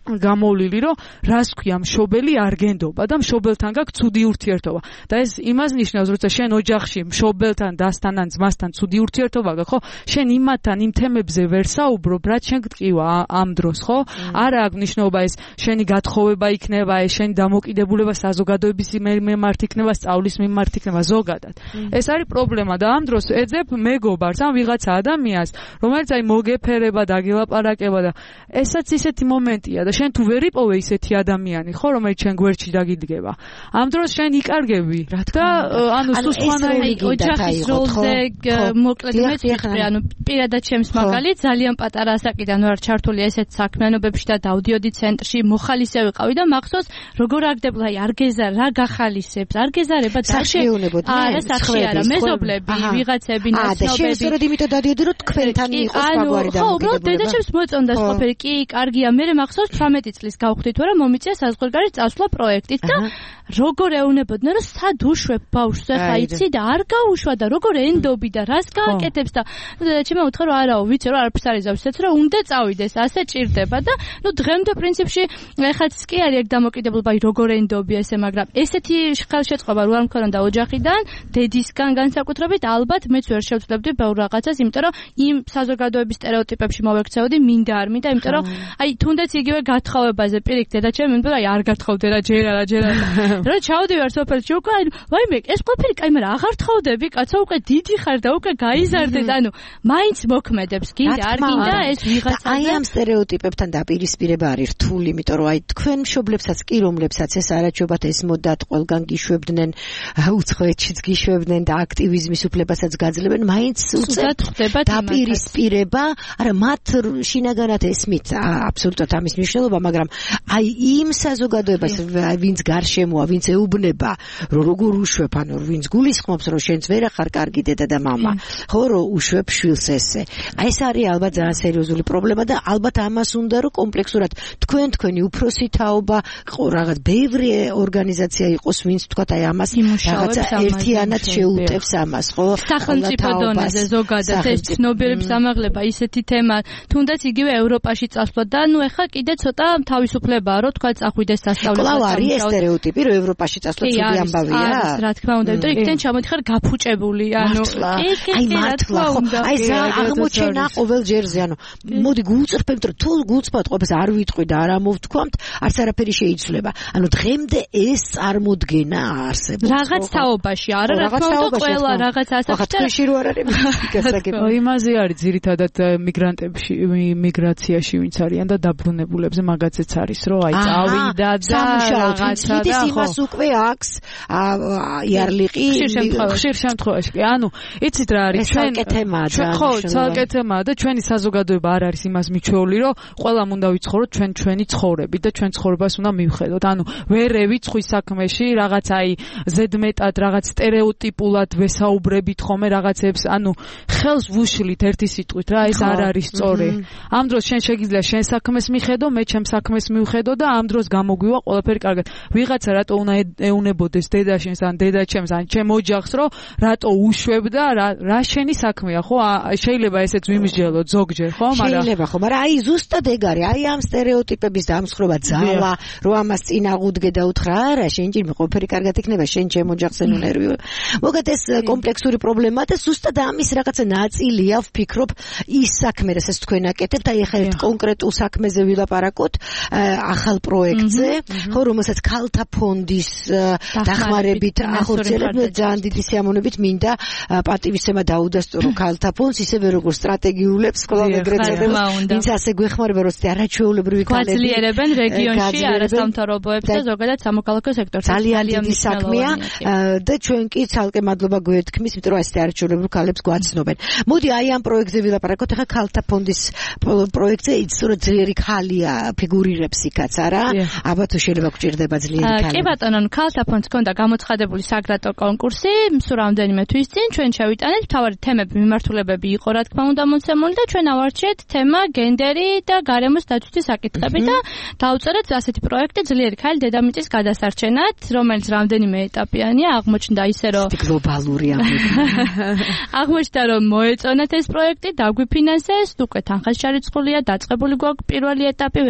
გამოვლილი, რომ რას ქვია მშობელი არ გენდობა და მშობელთან გაქვს ცუდი ურთიერთობა. და ეს იმას ნიშნავს, როცა შენ ოჯახში მშობელთან, დასთან ან ძმასთან ცუდი ურთიერთობა გაქვს, ხო? შენ იმათთან იმ თემებზე ვერ საუბრობ, რაც შენ გტყივა ამ დროს, ხო? არა აქვს მნიშვნელობა ეს შენი გათხოვება იქნება, ეს შენი დამოკიდებულება საზოგადოების მიმართ იქნება, სწავლის მიმართ იქნება ზოგადად. ეს არის პრობლემა და ამ დროს ეძებ მეგობარს ან ვიღაცა ადამიანს, რომელიც აი მოგეფერება და გელაპარაკება და ესაც ისეთი მომენტია და შენ თუ ვერ იპოვე ისეთი ადამიანი, ხო, რომელიც შენ გვერდში დაგიდგება. ამ დროს შენ იკარგები და ანუ სულ სხვანაირი ოჯახის როლზე მოკლედ მეც ვიტყვი, ანუ პირადად ჩემს მაგალითს ძალიან პატარა ასაკიდან ვარ ჩართული ესეთ საქმიანობებში და დავდიოდი ცენტრში, მოხალისე ვიყავი და მახსოვს როგორ აგდებლა, აი არ გეზარ, რა გახალისებს, არ გეზარება და არა სახში არა, მეზობლები, ვიღაცები, ნაცნობები. და შენ სწორედ იმიტომ დადიოდი, რომ თქვენთან იყოს მაგვარი დამოკიდებულება. ხო, უბრალოდ დედაჩემს მოწონდა სოფელი, კი, კარგია, მე მახსოვს თვრამეტი წლის გავხდით, რომ მომიწია საზღვარგარეთ წასვლა პროექტით და როგორ ეუნებოდნენ, რომ სად უშვებ ბავშვს, ახლა იცი და არ გაუშვა და როგორ ენდობი და რას გააკეთებს და დედაჩემ უთხრა, რომ არაო, ვიცი რომ არაფერს არ იზავს, ისეთ რომ უნდა წავიდეს, ასე ჭირდება და ნუ დღემდე პრინციპში ეხაც კი არის ეგ დამოკიდებულება, როგორ ენდობი ესე, მაგრამ ესეთი ხელშეწყობა რო არ მქონდა ოჯახიდან, დედისგან განსაკუთრებით, ალბათ მეც ვერ შევძლებდი ბევრ რაღაცას, იმიტომ რომ იმ საზოგადოების სტერეოტიპებში მოვექცეოდი, მინდა არ მინდა, იმიტომ რომ აი თუნდაც იგივე გათხოვებაზე პირიქით დედაჩემ მინდა აი არ გათხოვდე რა, ჯერა რა, ჯერა. რა ჩავდივარ სოფელში უკვე, აი ვაიმე, ეს ყოფილი კაი, მაგრამ აღარ თხოვდები, კაცო, უკვე დიდი ხარ და უკვე გაიზარდეთ, ანუ მაინც მოქმედებს, გინდა არ გინდა ეს ვიღაცა. აი ამ სტერეოტიპებთან დაპირისპირება არის რთული, იმიტომ რომ აი თქვენ მშობლებსაც კი რომლებსაც ეს არაჩვევათ ეს მოდათ, ყველგან გიშვებდნენ, უცხოეთშიც გიშვებდნენ და აქტივიზმის უფლებასაც გაძლევენ, მაინც უწევთ დაპირისპირება, არა მათ შინაგანად ესმით აბსოლუტურად ამის მნიშვნელობა, მაგრამ აი იმ საზოგადოებას ვინც გარშემოა, ვინც ეუბნება, რომ როგორ უშვებ, ანუ ვინც გულისხმობს, რომ შენც ვერ ახარ კარგი დედა და მამა, ხო, რომ უშვებ შვილს ესე. აი ეს არის ალბათ ძალიან სერიოზული პრობლემა და ალბათ ამას უნდა რომ კომპლექსურად თქვენ თქვენი უფროსი თაობა, რაღაც ბევრი ორგანიზაცია იყოს, ვინც თქვა აი ამას რაღაცა ერთიანად შეუტევს ამას, ხო? სახელმწიფო დონეზე ზოგადად ეს ცნობიერების ამაღლება ისეთი თემა, თუნდაც იგივე ევროპაში წასვლა და ნუ ეხა კიდე ცოტა თავისუფლებაა, რომ თქვა წახვიდეს სასწავლებლად. კვლავ არის ეს სტერეოტიპი, რომ ევროპაში წასვლა ცუდი ამბავია? არის, რა თქმა უნდა, იმიტომ რომ იქიდან ჩამოდიხარ გაფუჭებული, ანუ აი მართლა, ხო, აი ზა აღმოჩენა ყოველ ჯერზე, ანუ მოდი გულწრფებთ, რომ თუ გულწრფად ყოფს არ ვიტყვი და არ ამოვთქვამთ, არც არაფერი შეიცვლება. ანუ დღემდე ეს წარმოდგენა არსებობს. რაღაც თაობაში, არა, რა თქმა უნდა, ყველა რაღაც ასაკში. ხათში რო არ არის გასაგები. იმაზე არის ძირითადად მიგრანტებში, მიგრაციაში ვინც არიან და დაბრუნებულებზე მაგაცეც არის, რომ აი წავიდა და რაღაცა და ხო. იმას უკვე აქვს იარლიყი ხშირ შემთხვევაში. ანუ იცით რა არის ჩვენ ხო, ცალკე თემაა და ჩვენი საზოგადოება არ არის იმას მიჩვეული, რომ ყველამ უნდა ვიცხოვროთ ჩვენ ჩვენი ცხოვრებით და ჩვენ ცხოვრებას უნდა მივხედოთ. ანუ ვერ ევიწყვის საქმეში რაღაც აი ზედმეტად რაღაც სტერეოტიპულად ვესაუბრებით ხოლმე რაღაცებს, ანუ ხელს ვუშლით ერთი სიტყვით რა, ეს არ არის სწორი. ამ დროს შენ შეგიძლია შენ საქმეს მიხედო, მე ჩემ საქმეს მივხედო და ამ დროს გამოგვივა ყველაფერი კარგად. ვიღაცა რატო უნდა ეუნებოდეს დედაშენს ან დედაჩემს ან ჩემ ოჯახს, რომ რატო უშვებ და რა შენი საქმეა, ხო? შეიძლება ესეც ვიმსჯელოთ ზოგჯერ, ხო? მაგრამ შეიძლება, ხო, მაგრამ აი ზუსტად ეგ არის, აი ამ სტერეოტიპების დამსხრობა ძალა, რომ ამას წინ აღუდგე და უთხრა, არა, შენ ჭირ ყველაფერი კარგად იქნება, შენ ჩემ ოჯახს ენერვი. მოგეთ ეს კომპლექსური პრობლემაა და ზუსტად ამის რაღაცა ნაწილია, ვფიქრობ, ის საქმე, რასაც თქვენ აკეთებთ, აი ახლა ერთ კონკრეტულ საქმეზე ვილაპარაკოთ, ახალ პროექტზე, ხო, რომელსაც ქალთა ფონდის დახმარებით ახორციელებთ, ძალიან დიდი სიამოვნებით მინდა პატივისცემა დაუდასტურო ქალთა ფონდს, ისევე როგორც სტრატეგიულებს, ყველა ეგრეთზე, ვინც ასე გვეხმარება, რომ სტერეოტიპებრივი ქალები გვაძლიერებენ რეგიონში არასამთავრობოებს და ზოგადად სამოქალაქო სექტორს. ძალიან დიდი საქმეა და ჩვენ კი ცალკე მადლობა გვეთქმის, იმიტომ რომ ასე არაჩვეულებრივ ქალებს გვაცნობენ. მოდი აი ამ პროექტზე ვილაპარაკოთ, ახლა ქალთა ფონდის პროექტზე, იცით ძლიერი ქალია ფიგურირებს იქაც, არა? აბა თუ შეიძლება გვჭირდება ძლიერი ქალი. კი ბატონო, ქალთა ფონდს ჰქონდა გამოცხადებული საგრატო კონკურსი, სულ რამდენიმე თვის წინ ჩვენ შევიტანეთ, მთავარი თემები, მიმართულებები იყო, რა თქმა უნდა, მოცემული და ჩვენ ავარჩიეთ თემა გენდერი და გარემოს დაცვის საკითხები და დავწერეთ ასეთი პროექტი ძლიერი ქალი დედამიწის გადასარჩენად, რომელიც რამდენიმე ეტაპიანია, აღმოჩნდა ისე, რომ გლობალური აღმოჩნდა, რომ მოეწონათ ეს პროექტი, დაგვიფინანსეს, უკვე თანხას ჩარიცხულია, დაწყებული გვაქვს პირველი ეტაპი,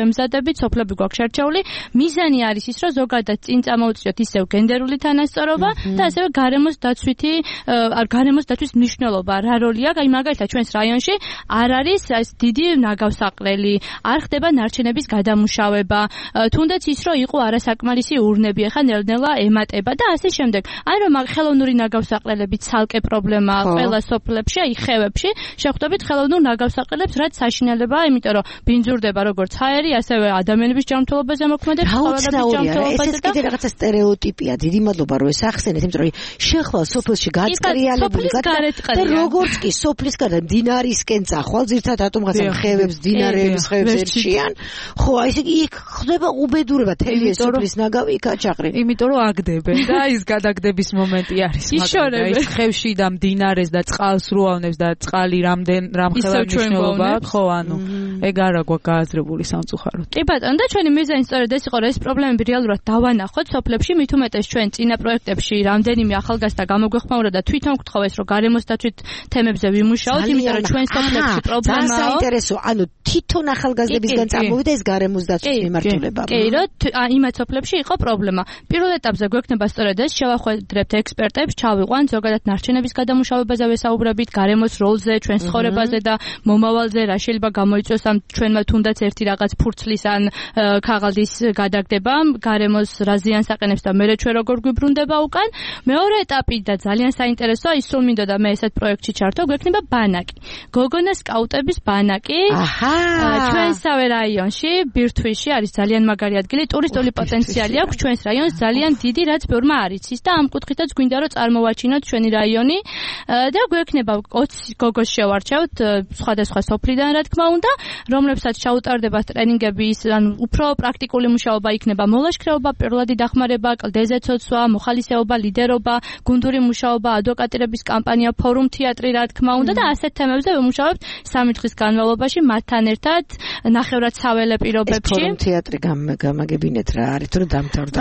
ვემზადებით, სოფლები გვაქვს შერჩეული. მიზანი არის ის, რომ ზოგადად წინ წამოუწიოთ ისევ გენდერული თანასწორობა და ასევე გარემოს დაცვითი გარემოს დაცვის მნიშვნელობა, რა როლი აქვს, აი მაგალითად ჩვენს რაიონში არ არის ეს დიდი ნაგავსაყრელი, არ ხდება ნარჩენების გადამუშავება, თუნდაც ის რომ იყო არასაკმარისი ურნები, ახლა ნელ-ნელა ემატება და ასე შემდეგ. აი რომ ხელოვნური ნაგავსაყრელები ცალკე პრობლემაა ყველა სოფლებში, აი ხევებში, შეხვდებით ხელოვნურ ნაგავსაყრელებს, რაც საშინელებაა, იმიტომ რომ ბინძურდება როგორც ჰაერი, ასევე ადამიანების ჯანმრთელობაზე მოქმედებს, ცხოველების ჯანმრთელობაზე და ეს კიდე რაღაცა სტერეოტიპია. დიდი მადლობა რომ ეს ახსენეთ, იმიტომ რომ შეხვალ სოფელში გაწყრიალებული და როგორც კი სოფლის გარდა დინარისკენ წახვალ, ზირთად ატომღაცამ ხევებს, დინარეების ხევებს ერჩიან, ხო, აი ესე იქ ხდება უბედურება, თელი ეს სოფლის ნაგავი იქ აჭაყრენ. იმიტომ რომ აგდებენ და ის გადაგდების მომენტი არის, მაგრამ ის ხევში და მდინარეს და წყალს რუავნებს და წყალი რამდენ რამხელა მნიშვნელობა აქვს, ხო, ანუ ეგ არა გვაქვს გააზრებული სამწუხაროდ. კი ბატონო, და ჩვენი მიზანი სწორედ ეს იყო, რომ ეს პრობლემები რეალურად დავანახოთ სოფლებში, მით უმეტეს ჩვენ წინა პროექტებში რამდენიმე ახალგაზრდა გამოგვეხმაურა და თვითონ გთხოვეს, რომ გარემოს დაცვით თემებზე ვიმუშაოთ, იმიტომ რომ ჩვენ სოფლებში პრობლემაა. საინტერესო, ანუ თვითონ ახალგაზრდებისგან წამოვიდა ეს გარემოს დაცვის მიმართულება. კი, რომ იმათ სოფლებში იყო პრობლემა. პირველ ეტაპზე გვექნება სწორედ ეს, შევახვედრებთ ექსპერტებს, ჩავიყვანთ ზოგადად ნარჩენების გადამუშავებაზე ვესაუბრებით, გარემოს როლზე, ჩვენს ცხოვრებაზე და მომავალზე, რა შეიძლება გამოიწვიოს ამ ჩვენმა თუნდაც ერთი რაღაც ფურცლის ან ქაღალდის გადაგდება, გარემოს რა ზიანს აყენებს და მე ჩვენ როგორ გვიბრუნდება უკან. მეორე ეტაპი და ძალიან საინტერესოა, ის რომ მინდოდა მე ესეთ პროექტში ჩართო, გვექნება ბანაკი. გოგონა სკაუტების ბანაკი. აჰა. ჩვენსავე რაიონში, ბირთვისში არის ძალიან მაგარი ადგილი, ტურისტული პოტენციალი აქვს ჩვენს რაიონს ძალიან დიდი, რაც ბევრმა არ იცის და ამ კუთხითაც გვინდა რომ წარმოვაჩინოთ ჩვენი რაიონი და გვექნება ოცი გოგოს შევარჩევთ სხვადასხვა სოფლიდან, რა თქმა უნდა, რომლებსაც ჩაუტარდებათ ტრენინგები, ანუ უფრო პრაქტიკული მუშაობა იქნება, მოლაშქრეობა, პირველადი დახმარება, კლდეზე ცოცვა, მოხალისეობა, ლიდერობა, გუნდური მუშაობა, ადვოკატირების კამპანია, ფორუმ თეატრი, რა თქმა უნდა და ასეთ თემებზე ვიმუშავებთ სამი დღის განმავლობაში მათთან ერთად ნახევრად საველე პირობებში. ფორუმ თეატრი გამაგებინეთ რა არის, თუ დამთავრდა.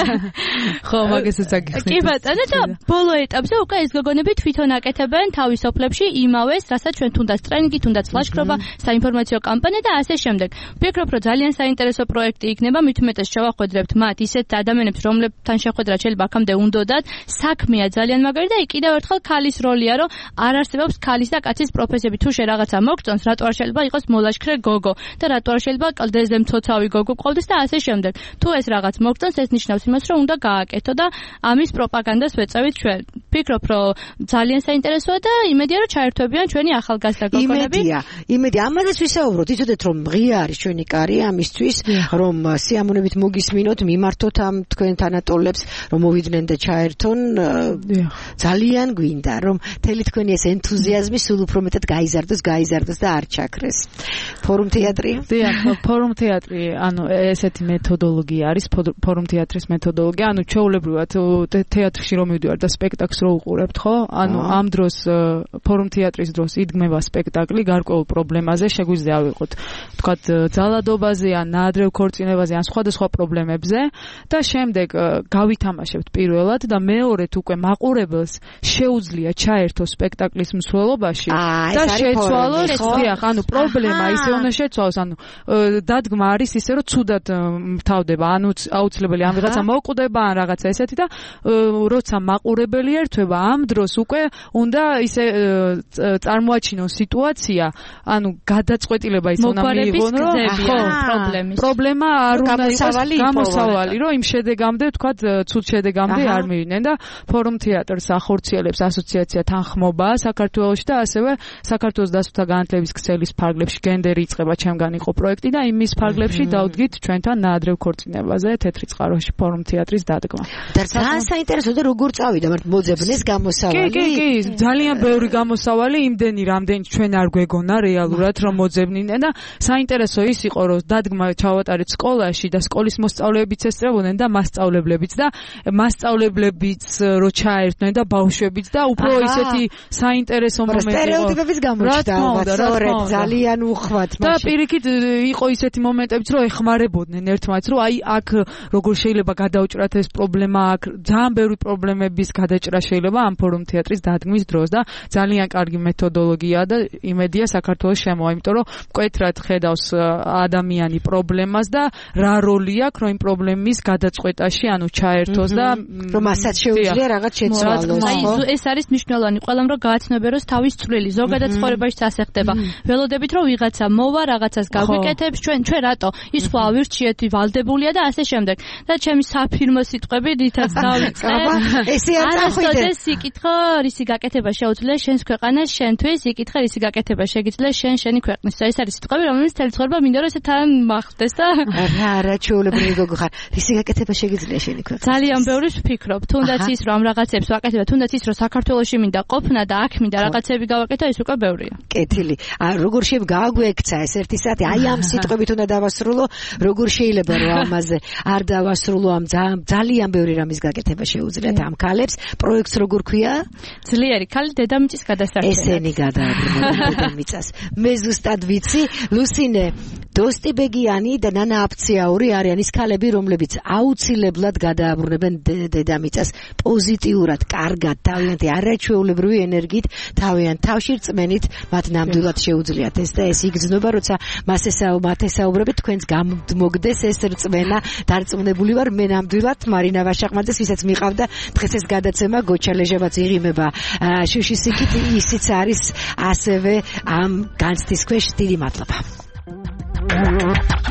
ხო, მაგასაც აგიხსნით. კი ბატონო, და ბოლო ეტაპზე უკვე ეს გოგონები თვითონ აკეთებენ თავის სოფლებში იმავეს, რასაც ჩვენ თუნდაც ტრენინგი, თუნდაც ლაშქრობა, საინფორმაციო კამპანია და ასე შემდეგ. ვფიქრობ, რომ ძალიან საინტერესო პროექტი იქნება, მით უმეტეს შევახვედრებთ მათ ისეთ ადამიანებს, რომლებთან შეხვედრა შეიძლება აქამდე უნდოდათ, საქმეა ძალიან მაგარი და კიდევ ერთხელ ქალის როლია, რომ არ არსებობს ქალის და კაცის პროფესიები. თუ შე რაღაცა მოგწონს, რატო არ შეიძლება იყოს მოლაშქრე გოგო და რატო არ შეიძლება კლდეზე მცოცავი გოგო ყავდეს და ასე შემდეგ. თუ ეს რაღაც მოგწონს, ეს ნიშნავს იმას, რომ უნდა გააკეთო და ამის პროპაგანდას ვეწევით ჩვენ. ვფიქრობ, რომ ძალიან საინტერესოა და იმედია, რომ ჩაერთვებიან ჩვენი ახალგაზრდა გოგონები. იმედია, იმედია. ამაზეც ვისაუბროთ, იცოდეთ, რომ ღია არის ჩვენი კარი ამისთვის, რომ სიამოვნებით მოგისმინოთ, მიმართოთ ამ თქვენ თანატოლებს, რომ მოვიდნენ და ჩაერთონ. ძალიან გვინდა, რომ მთელი თქვენი ეს ენთუზიაზმი სულ უფრო მეტად გაიზარდოს, გაიზარდოს და არ ჩაქრეს. ფორუმ თეატრი? დიახ, ფორუმ თეატრი, ანუ ესეთი მეთოდოლოგია არის, ფორუმ თეატრის მეთოდოლოგია, ანუ ჩვეულებრივად თეატრში რომ მივდივარ და სპექტაკლს რო უყურებთ, ხო? ანუ ამ დროს ფორუმ თეატრის დროს იდგმება სპექტაკლი გარკვეულ პრობლემაზე, შეგვიძლია ავიღოთ, თქვათ, ძალადობაზე ან ნაადრევ ქორწინებაზე ან სხვადასხვა პრობლემებზე და შემდეგ გავითამაშებთ პირველად და მეორედ უკვე მაყურებელს შეუძლია ჩაერთოს სპექტაკლის მსვლელობაში და შეცვალოს, დიახ, ანუ პრობლემა ისე უნდა შეცვალოს, ანუ დადგმა არის ისე, რომ ცუდად მთავდება, ანუ აუცილებელი ამ ვიღაცა მოკვდება ან რაღაცა ესეთი და როცა მაყურებელი ერთვება, ამ დროს უკვე უნდა ისე წარმოაჩინონ სიტუაცია, ანუ გადაწყვეტილება ის უნდა მიიღონ, რომ ხო, პრობლემის პრობლემა არ უნდა იყოს გამოსავალი, რომ იმ შედეგამდე, თქვათ, ცუდ შედეგამდე არ მივიდნენ და ფორუმ თეატრს ახორციელებს ასოციაცია თანხმობა საქართველოში და ასევე საქართველოს დასუფთა განათლების ქსელის ფარგლებში გენდერი იწყება ჩემგან იყო პროექტი და იმის ფარგლებში დავდგით ჩვენთან ნაადრევ ქორწინებაზე თეთრი წყაროში ფორუმ თეატრის დადგმა. და ძალიან საინტერესოა და როგორ წავიდა, მაგრამ მოძებნეს გამოსავალი. კი, კი, კი, ძალიან ბევრი გამოსავალი, იმდენი რამდენი ჩვენ არ გვეგონა რეალურად რომ მოძებნიდნენ და საინტერესო ის იყო, რომ დადგმა ჩავატარეთ სკოლაში და სკოლის მოსწავლეებიც ესწრებოდნენ და მასწავლებლებიც და მასწავლებლებიც რო ჩაერთნენ და ბავშვებიც და უფრო ისეთი საინტერესო მომენტი იყო. სტერეოტიპების გამოჩნდა, სწორედ, ძალიან უხვად და პირიქით იყო ისეთი მომენტებიც, რომ ეხმარებოდნენ ერთმანეთს, რომ აი აქ როგორ შეიძლება გადაუჭრათ ეს პრობლემა, აქ ძალიან ბევრი პრობლემების გადაჭრა შეიძლება ამ ფორუმ თეატრის დადგმის დროს და ძალიან კარგი მეთოდოლოგია და იმედია საქართველოს შემოვა, იმიტომ რომ მკვეთრად ხედავს ადამიანი პრობლემას და რა როლი აქვს რომ იმ პრობლემის გადაწყვეტაში ანუ ჩაერთოს და რომ მასაც შეუძლია რაღაც შეცვალოს. აი ეს არის მნიშვნელოვანი ყველამ რომ გააცნობეროს თავის წვლილი ზოგადად ცხოვრებაში ასე ხდება. ველოდებით რომ ვიღაცა მოვა რაღაცას გაგვიკეთებს ჩვენ ჩვენ რატო ის ხო ავირჩიეთ ვალდებულია და ასე შემდეგ და ჩემი საფირმო სიტყვები რითაც დავიწყე ესე არ წახვიდე იკითხო რისი გაკეთება შეუძლია შენს ქვეყანას შენთვის იკითხე რისი გაკეთება შეგიძლია შენ შენი ქვეყნის ეს არის სიტყვები რომელიც თელი ცხოვრება მინდა რომ ესე თან მახდეს და რა რა ჩაოლებრი გოგო ხარ რისი გაკეთება შეგიძლია შენი ქვეყნის ძალიან ბევრი ვფიქრობ თუნდაც ის რომ რაღაცებს ვაკეთებ თუნდაც ის რომ საქართველოში მინდა ყოფნა და აქ მინდა რაღაცები გავაკეთო ეს უკვე ბევრია კეთილი როგორ შეგვაგვექცა ეს ერთი საათი აი ამ სიტყვებით უნდა დავასრულო როგორ შეიძლება რომ ამაზე არ დავასრულო ამ ძალიან ბევრი რამის გაკეთება შეუძლიათ ამ ქალებს პროექტს როგორ ქვია ძლიერი ქალი დედამიწის გადასარჩენად ესენი გადააბრუნებენ დედამიწას მე ზუსტად ვიცი ლუსინე დოსტიბეგიანი და ნანა აფციაური არიან ის ქალები რომლებიც აუცილებლად გადააბრუნებენ დედამიწას პოზიტიურად კარგად თავიანთი არაჩვეულებრივი ენერგიით თავიანთ თავში რწმენით მათ ნამდვილად შეუძლიათ ეს და ეს იგრძნობა როცა მას ესაო მათ ესაუბრებით თქვენს გამოგდეს ეს რწმენა დარწმუნებული ვარ მე ნამდვილად მარინა ვაშაყმაძეს ვისაც მიყავდა დღეს ეს გადაცემა გოჩალეჟებაც იღიმება შუშის იქით ისიც არის ასევე ამ განცდის ქვეშ დიდი მადლობა